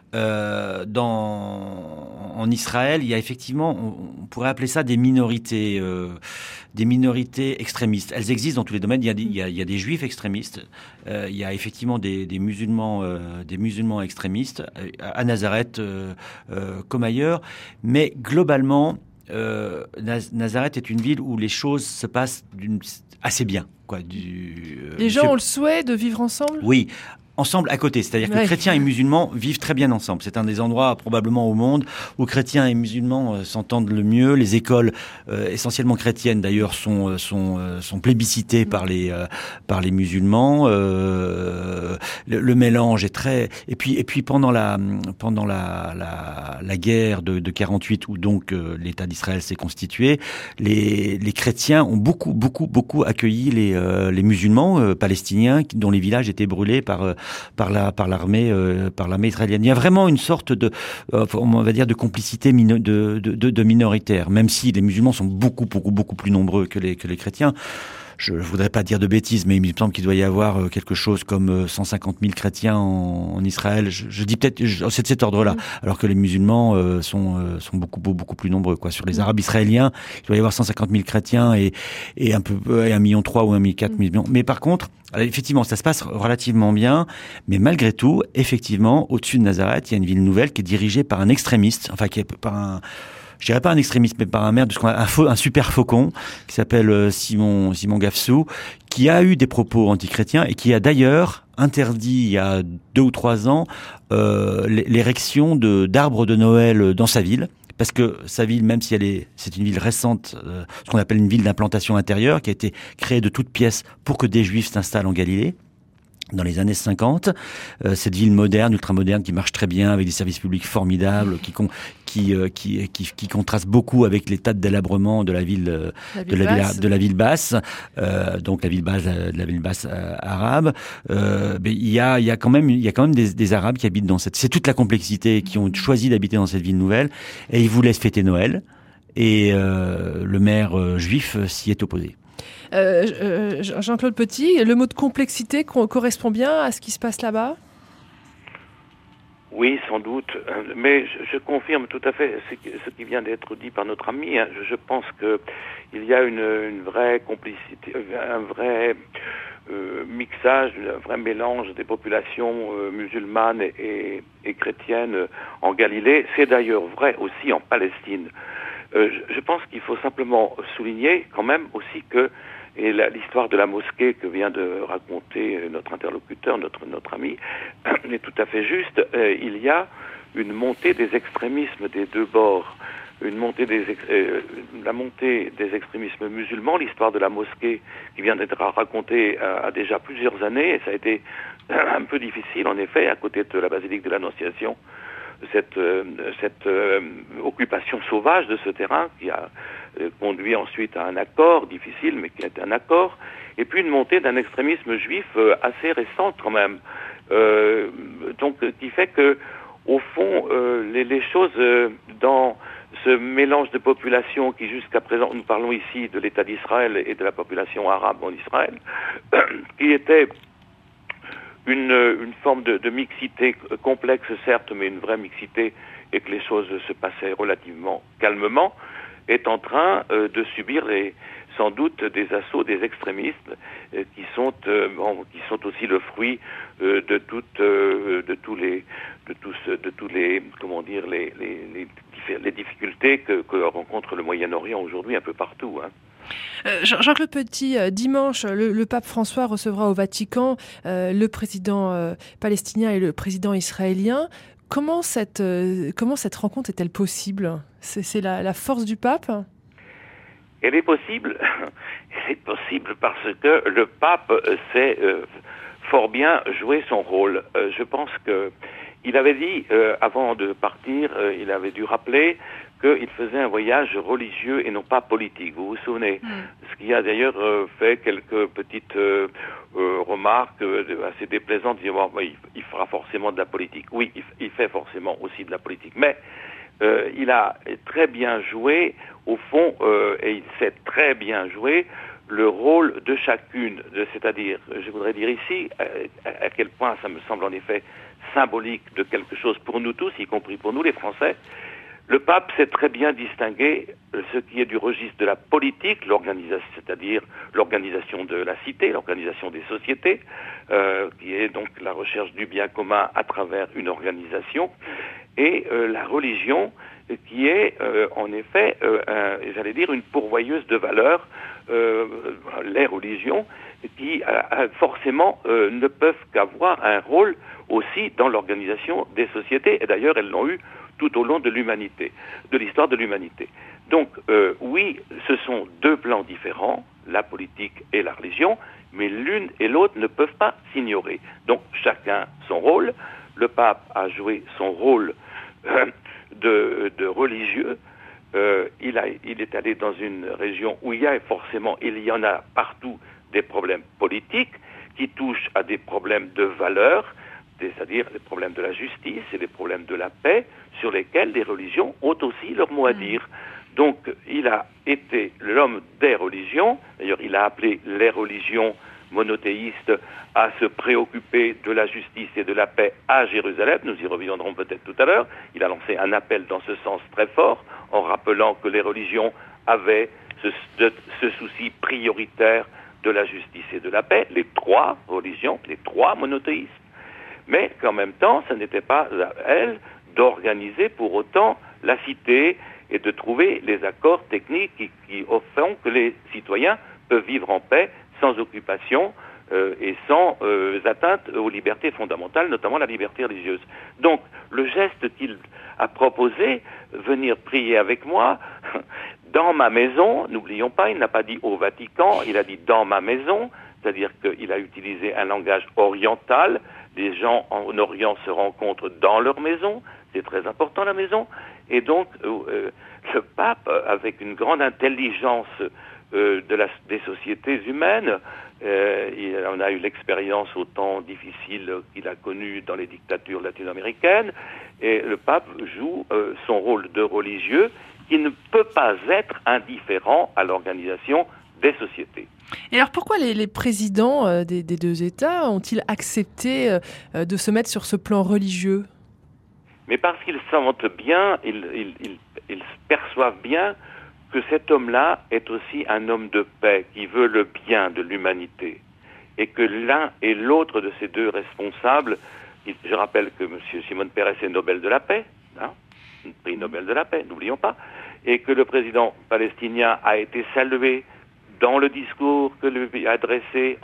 en Israël, il y a effectivement, on pourrait appeler ça des minorités extrémistes. Elles existent dans tous les domaines. Il y a des juifs extrémistes. Il y a effectivement des musulmans extrémistes à Nazareth comme ailleurs. Mais globalement, Nazareth est une ville où les choses se passent assez bien. Les gens ont le souhait de vivre ensemble ? Oui. Ensemble à côté, c'est-à-dire que chrétiens et musulmans vivent très bien ensemble. C'est un des endroits probablement au monde où chrétiens et musulmans s'entendent le mieux. Les écoles essentiellement chrétiennes d'ailleurs sont plébiscitées par les musulmans. Le mélange est très et puis pendant la guerre de 48 où donc l'État d'Israël s'est constitué, les chrétiens ont beaucoup accueilli les musulmans palestiniens dont les villages étaient brûlés par l'armée israélienne. Il y a vraiment une sorte de complicité de minoritaires, même si les musulmans sont beaucoup plus nombreux que les chrétiens. Je voudrais pas dire de bêtises, mais il me semble qu'il doit y avoir quelque chose comme 150 000 chrétiens en Israël. Je dis peut-être c'est de cet ordre-là, alors que les musulmans sont beaucoup plus nombreux. Sur les Arabes israéliens, il doit y avoir 150 000 chrétiens et 1,3 million ou 1,4 million. Mais par contre, effectivement, ça se passe relativement bien, mais malgré tout, effectivement, au-dessus de Nazareth, il y a une ville nouvelle qui est dirigée par un extrémiste, qui est par un... Je dirais pas un extrémiste, mais par un maire de ce qu'on a un super faucon qui s'appelle Simon Gafsou, qui a eu des propos antichrétiens et qui a d'ailleurs interdit il y a 2 ou 3 ans l'érection d'arbres de Noël dans sa ville. Parce que sa ville, même si c'est une ville récente, ce qu'on appelle une ville d'implantation intérieure, qui a été créée de toutes pièces pour que des Juifs s'installent en Galilée. Dans les années 50, cette ville moderne, ultramoderne, qui marche très bien, avec des services publics formidables, qui contraste beaucoup avec l'état de délabrement de la ville basse, donc la ville basse arabe. Mais il y a quand même des Arabes qui habitent dans c'est toute la complexité, qui ont choisi d'habiter dans cette ville nouvelle, et ils voulaient fêter Noël, et le maire juif s'y est opposé. Jean-Claude Petit, le mot de complexité correspond bien à ce qui se passe là-bas ? Oui, sans doute, mais je confirme tout à fait ce qui vient d'être dit par notre ami. Je pense qu'il y a une vraie complicité, un vrai mixage, un vrai mélange des populations musulmanes et chrétiennes en Galilée. C'est d'ailleurs vrai aussi en Palestine. Je pense qu'il faut simplement souligner quand même aussi que l'histoire de la mosquée que vient de raconter notre interlocuteur, notre ami, est tout à fait juste. Il y a une montée des extrémismes des deux bords, la montée des extrémismes musulmans. L'histoire de la mosquée qui vient d'être racontée a déjà plusieurs années, et ça a été un peu difficile en effet, à côté de la basilique de l'Annonciation, cette occupation sauvage de ce terrain qui a conduit ensuite à un accord difficile, mais qui est un accord, et puis une montée d'un extrémisme juif assez récente quand même, donc qui fait que au fond les choses dans ce mélange de populations qui jusqu'à présent, nous parlons ici de l'État d'Israël et de la population arabe en Israël, qui était une forme de mixité complexe certes, mais une vraie mixité, et que les choses se passaient relativement calmement, est en train de subir sans doute des assauts des extrémistes qui sont aussi le fruit de les difficultés que rencontre le Moyen-Orient aujourd'hui un peu partout. Jean-Claude Petit, dimanche, le pape François recevra au Vatican le président palestinien et le président israélien. Comment cette rencontre est-elle possible ? C'est la force du pape ? Elle est possible. Elle est possible parce que le pape sait fort bien jouer son rôle. Je pense que il avait dit, avant de partir, il avait dû rappeler qu'il faisait un voyage religieux et non pas politique. Vous vous souvenez? Ce qui a d'ailleurs fait quelques petites remarques assez déplaisantes, disant il fera forcément de la politique. Oui, il fait forcément aussi de la politique, mais il a très bien joué, au fond, et il sait très bien jouer le rôle de chacune, c'est-à-dire, je voudrais dire ici, à quel point ça me semble en effet symbolique de quelque chose pour nous tous, y compris pour nous les Français. Le pape sait très bien distinguer ce qui est du registre de la politique, l'organisation, c'est-à-dire l'organisation de la cité, l'organisation des sociétés, qui est donc la recherche du bien commun à travers une organisation, et la religion, qui est en effet, j'allais dire, une pourvoyeuse de valeurs, les religions, qui forcément ne peuvent qu'avoir un rôle aussi dans l'organisation des sociétés, et d'ailleurs elles l'ont eu tout au long de l'humanité, de l'histoire de l'humanité. Donc oui, ce sont deux plans différents, la politique et la religion, mais l'une et l'autre ne peuvent pas s'ignorer. Donc chacun son rôle. Le pape a joué son rôle de religieux. Il est allé dans une région où il y en a partout des problèmes politiques qui touchent à des problèmes de valeurs, c'est-à-dire les problèmes de la justice et les problèmes de la paix, sur lesquels les religions ont aussi leur mot à dire. Donc, il a été l'homme des religions. D'ailleurs, il a appelé les religions monothéistes à se préoccuper de la justice et de la paix à Jérusalem. Nous y reviendrons peut-être tout à l'heure. Il a lancé un appel dans ce sens très fort, en rappelant que les religions avaient ce souci prioritaire de la justice et de la paix, les trois religions, les trois monothéismes. Mais qu'en même temps, ce n'était pas à elle d'organiser pour autant la cité et de trouver les accords techniques qui font que les citoyens peuvent vivre en paix, sans occupation et sans atteinte aux libertés fondamentales, notamment la liberté religieuse. Donc, le geste qu'il a proposé, venir prier avec moi, dans ma maison, n'oublions pas, il n'a pas dit au Vatican, il a dit dans ma maison, c'est-à-dire qu'il a utilisé un langage oriental. Les gens en Orient se rencontrent dans leur maison, c'est très important la maison, et donc le pape, avec une grande intelligence des sociétés humaines, il en a eu l'expérience au temps difficile qu'il a connu dans les dictatures latino-américaines, et le pape joue son rôle de religieux qui ne peut pas être indifférent à l'organisation des sociétés. Et alors pourquoi les présidents des deux États ont-ils accepté de se mettre sur ce plan religieux? Mais parce qu'ils sentent bien, ils perçoivent bien que cet homme-là est aussi un homme de paix qui veut le bien de l'humanité, et que l'un et l'autre de ces deux responsables, je rappelle que M. Shimon Peres est Nobel de la paix, prix Nobel de la paix, n'oublions pas, et que le président palestinien a été salué dans le discours que lui a adressé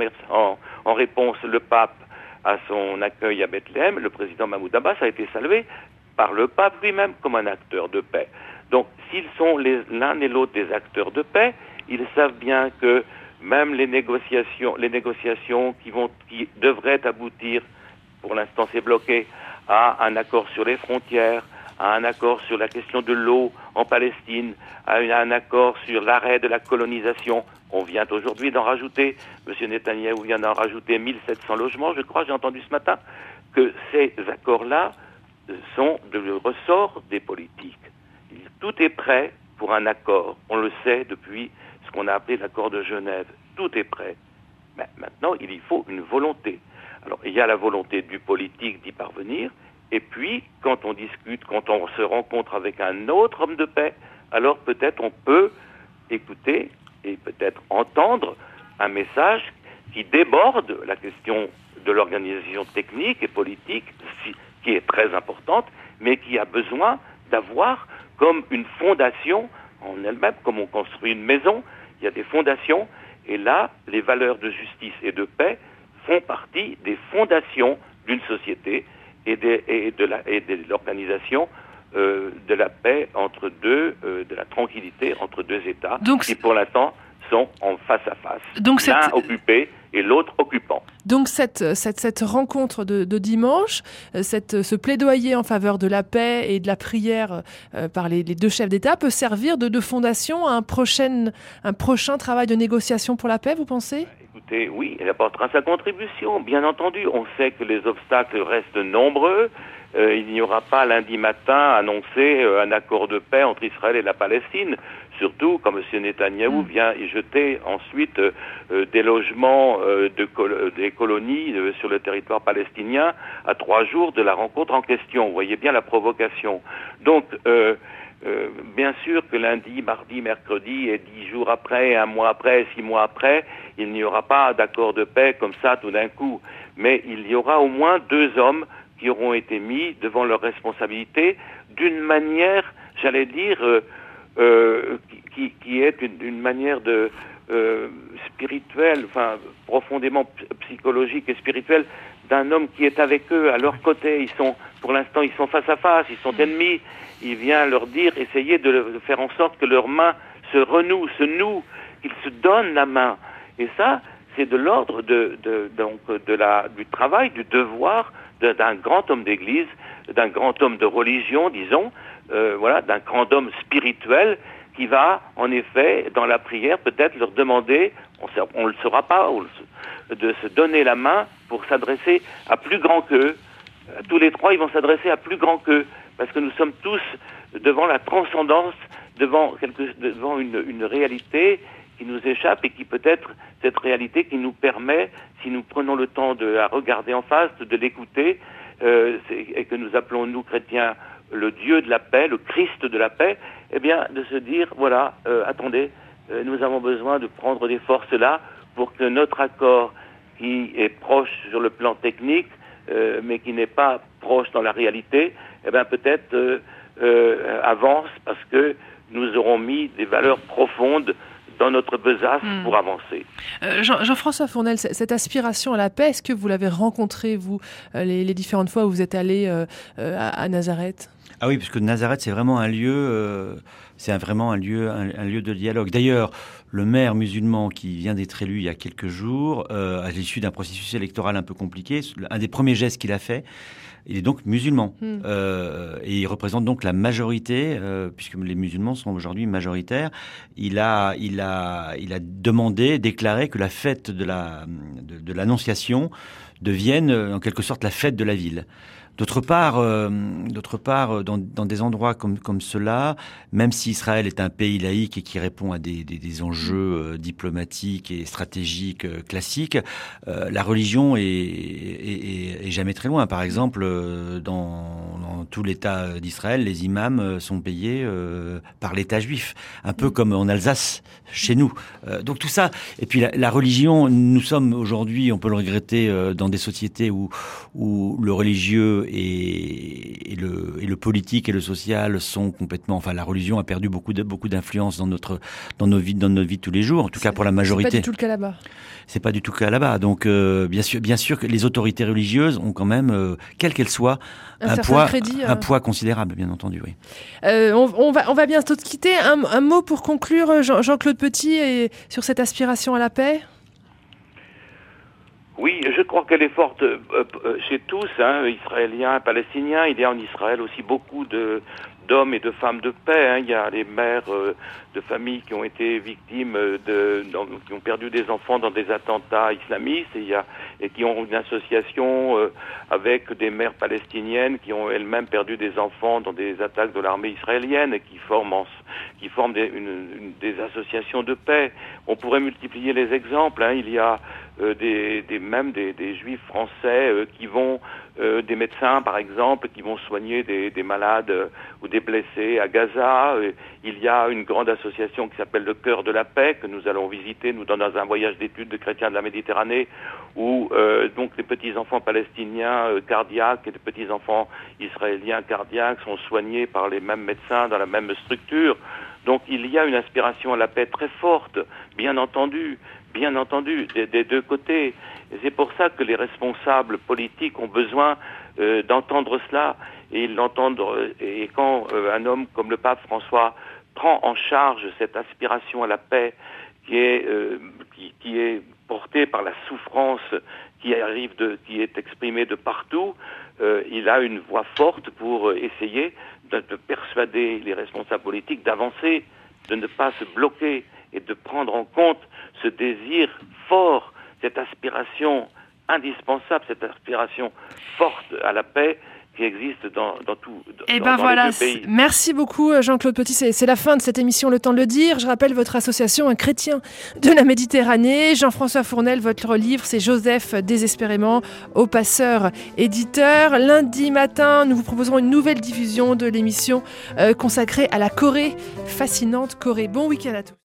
en réponse le pape à son accueil à Bethléem, le président Mahmoud Abbas a été salué par le pape lui-même comme un acteur de paix. Donc, s'ils sont l'un et l'autre des acteurs de paix, ils savent bien que même les négociations qui devraient aboutir, pour l'instant c'est bloqué, à un accord sur les frontières, à un accord sur la question de l'eau en Palestine, à un accord sur l'arrêt de la colonisation. On vient aujourd'hui d'en rajouter, M. Netanyahou vient d'en rajouter 1700 logements, je crois, j'ai entendu ce matin, que ces accords-là sont le ressort des politiques. Tout est prêt pour un accord. On le sait depuis ce qu'on a appelé l'accord de Genève. Tout est prêt. Mais maintenant, il y faut une volonté. Alors, il y a la volonté du politique d'y parvenir, et puis, quand on discute, quand on se rencontre avec un autre homme de paix, alors peut-être on peut écouter et peut-être entendre un message qui déborde la question de l'organisation technique et politique, qui est très importante, mais qui a besoin d'avoir comme une fondation en elle-même, comme on construit une maison, il y a des fondations, et là, les valeurs de justice et de paix font partie des fondations d'une société et de l'organisation de la paix entre deux, de la tranquillité entre deux États, qui pour l'instant sont en face à face. Donc l'un occupé et l'autre occupant. Donc cette rencontre de dimanche, ce plaidoyer en faveur de la paix et de la prière par les deux chefs d'État peut servir de fondation à un prochain travail de négociation pour la paix, vous pensez ? Écoutez, oui, elle apportera sa contribution, bien entendu. On sait que les obstacles restent nombreux. Il n'y aura pas lundi matin annoncé un accord de paix entre Israël et la Palestine, surtout quand M. Netanyahou vient y jeter ensuite des logements des colonies sur le territoire palestinien à 3 jours de la rencontre en question. Vous voyez bien la provocation. Donc, bien sûr que lundi, mardi, mercredi et 10 jours après, 1 mois après, 6 mois après, il n'y aura pas d'accord de paix comme ça tout d'un coup. Mais il y aura au moins 2 hommes qui auront été mis devant leurs responsabilités d'une manière, j'allais dire, qui est une manière de spirituelle, enfin profondément psychologique et spirituelle d'un homme qui est avec eux, à leur côté. Pour l'instant, ils sont face à face, ils sont ennemis. Il vient leur dire, essayer de faire en sorte que leurs mains se renouent, se nouent, qu'ils se donnent la main. Et ça, c'est de l'ordre du travail, du devoir d'un grand homme d'église, d'un grand homme de religion, disons, d'un grand homme spirituel qui va, en effet, dans la prière, peut-être leur demander, on ne le saura pas, de se donner la main pour s'adresser à plus grand qu'eux. Tous les 3, ils vont s'adresser à plus grand qu'eux, parce que nous sommes tous devant la transcendance, devant une réalité qui nous échappe et qui peut être cette réalité qui nous permet, si nous prenons le temps de la regarder en face, de l'écouter, et que nous appelons, nous chrétiens, le Dieu de la paix, le Christ de la paix, eh bien, de se dire, voilà, attendez, nous avons besoin de prendre des forces là pour que notre accord, qui est proche sur le plan technique, mais qui n'est pas proche dans la réalité, eh bien, peut-être avance parce que nous aurons mis des valeurs profondes dans notre besace pour avancer. Jean-François Fournel, cette aspiration à la paix, est-ce que vous l'avez rencontrée, vous, les différentes fois où vous êtes allé à Nazareth ? Ah oui, parce que Nazareth, c'est vraiment un lieu, un lieu de dialogue. D'ailleurs, le maire musulman qui vient d'être élu il y a quelques jours, à l'issue d'un processus électoral un peu compliqué, un des premiers gestes qu'il a fait, il est donc musulman. Et il représente donc la majorité, puisque les musulmans sont aujourd'hui majoritaires. Il a déclaré que la fête de l'Annonciation devienne en quelque sorte la fête de la ville. D'autre part, dans des endroits comme cela, même si Israël est un pays laïque et qui répond à des enjeux diplomatiques et stratégiques classiques, la religion est jamais très loin. Par exemple, dans tout l'État d'Israël, les imams sont payés par l'État juif, un peu comme en Alsace, chez nous. Donc tout ça, et puis la religion, nous sommes aujourd'hui, on peut le regretter, dans des sociétés où le religieux et le politique et le social sont complètement, enfin la religion a perdu beaucoup d'influence dans nos vies de tous les jours, en tout cas pour la majorité. C'est pas du tout le cas là-bas. C'est pas du tout le cas là-bas. Donc bien sûr que les autorités religieuses ont quand même, quelle qu'elle soit, un poids considérable, bien entendu. Oui. On va bientôt te quitter. Un mot pour conclure, Jean-Claude Petit, et sur cette aspiration à la paix. Oui, je crois qu'elle est forte chez tous, Israéliens, Palestiniens. Il y a en Israël aussi beaucoup d'hommes et de femmes de paix. Il y a les mères de familles qui ont été victimes qui ont perdu des enfants dans des attentats islamistes et qui ont une association avec des mères palestiniennes qui ont elles-mêmes perdu des enfants dans des attaques de l'armée israélienne et qui forment des associations de paix. On pourrait multiplier les exemples. Il y a des juifs français qui vont, des médecins par exemple, qui vont soigner des malades ou des blessés à Gaza. Il y a une grande association qui s'appelle le Cœur de la Paix que nous allons visiter, nous dans un voyage d'études de chrétiens de la Méditerranée, où donc les petits-enfants palestiniens cardiaques et les petits-enfants israéliens cardiaques sont soignés par les mêmes médecins dans la même structure. Donc il y a une aspiration à la paix très forte, bien entendu, des deux côtés. Et c'est pour ça que les responsables politiques ont besoin d'entendre cela, et ils l'entendent. Et quand un homme comme le pape François prend en charge cette aspiration à la paix, qui est porté par la souffrance qui est exprimée de partout. Il a une voix forte pour essayer de persuader les responsables politiques d'avancer, de ne pas se bloquer et de prendre en compte ce désir fort, cette aspiration indispensable, cette aspiration forte à la paix qui existe dans les deux pays. Merci beaucoup Jean-Claude Petit, c'est la fin de cette émission Le Temps de le dire. Je rappelle votre association Un chrétien de la Méditerranée. Jean-François Fournel, votre livre c'est Joseph désespérément, au Passeur éditeur. Lundi matin, nous vous proposerons une nouvelle diffusion de l'émission consacrée à la Corée, fascinante Corée. Bon week-end à tous.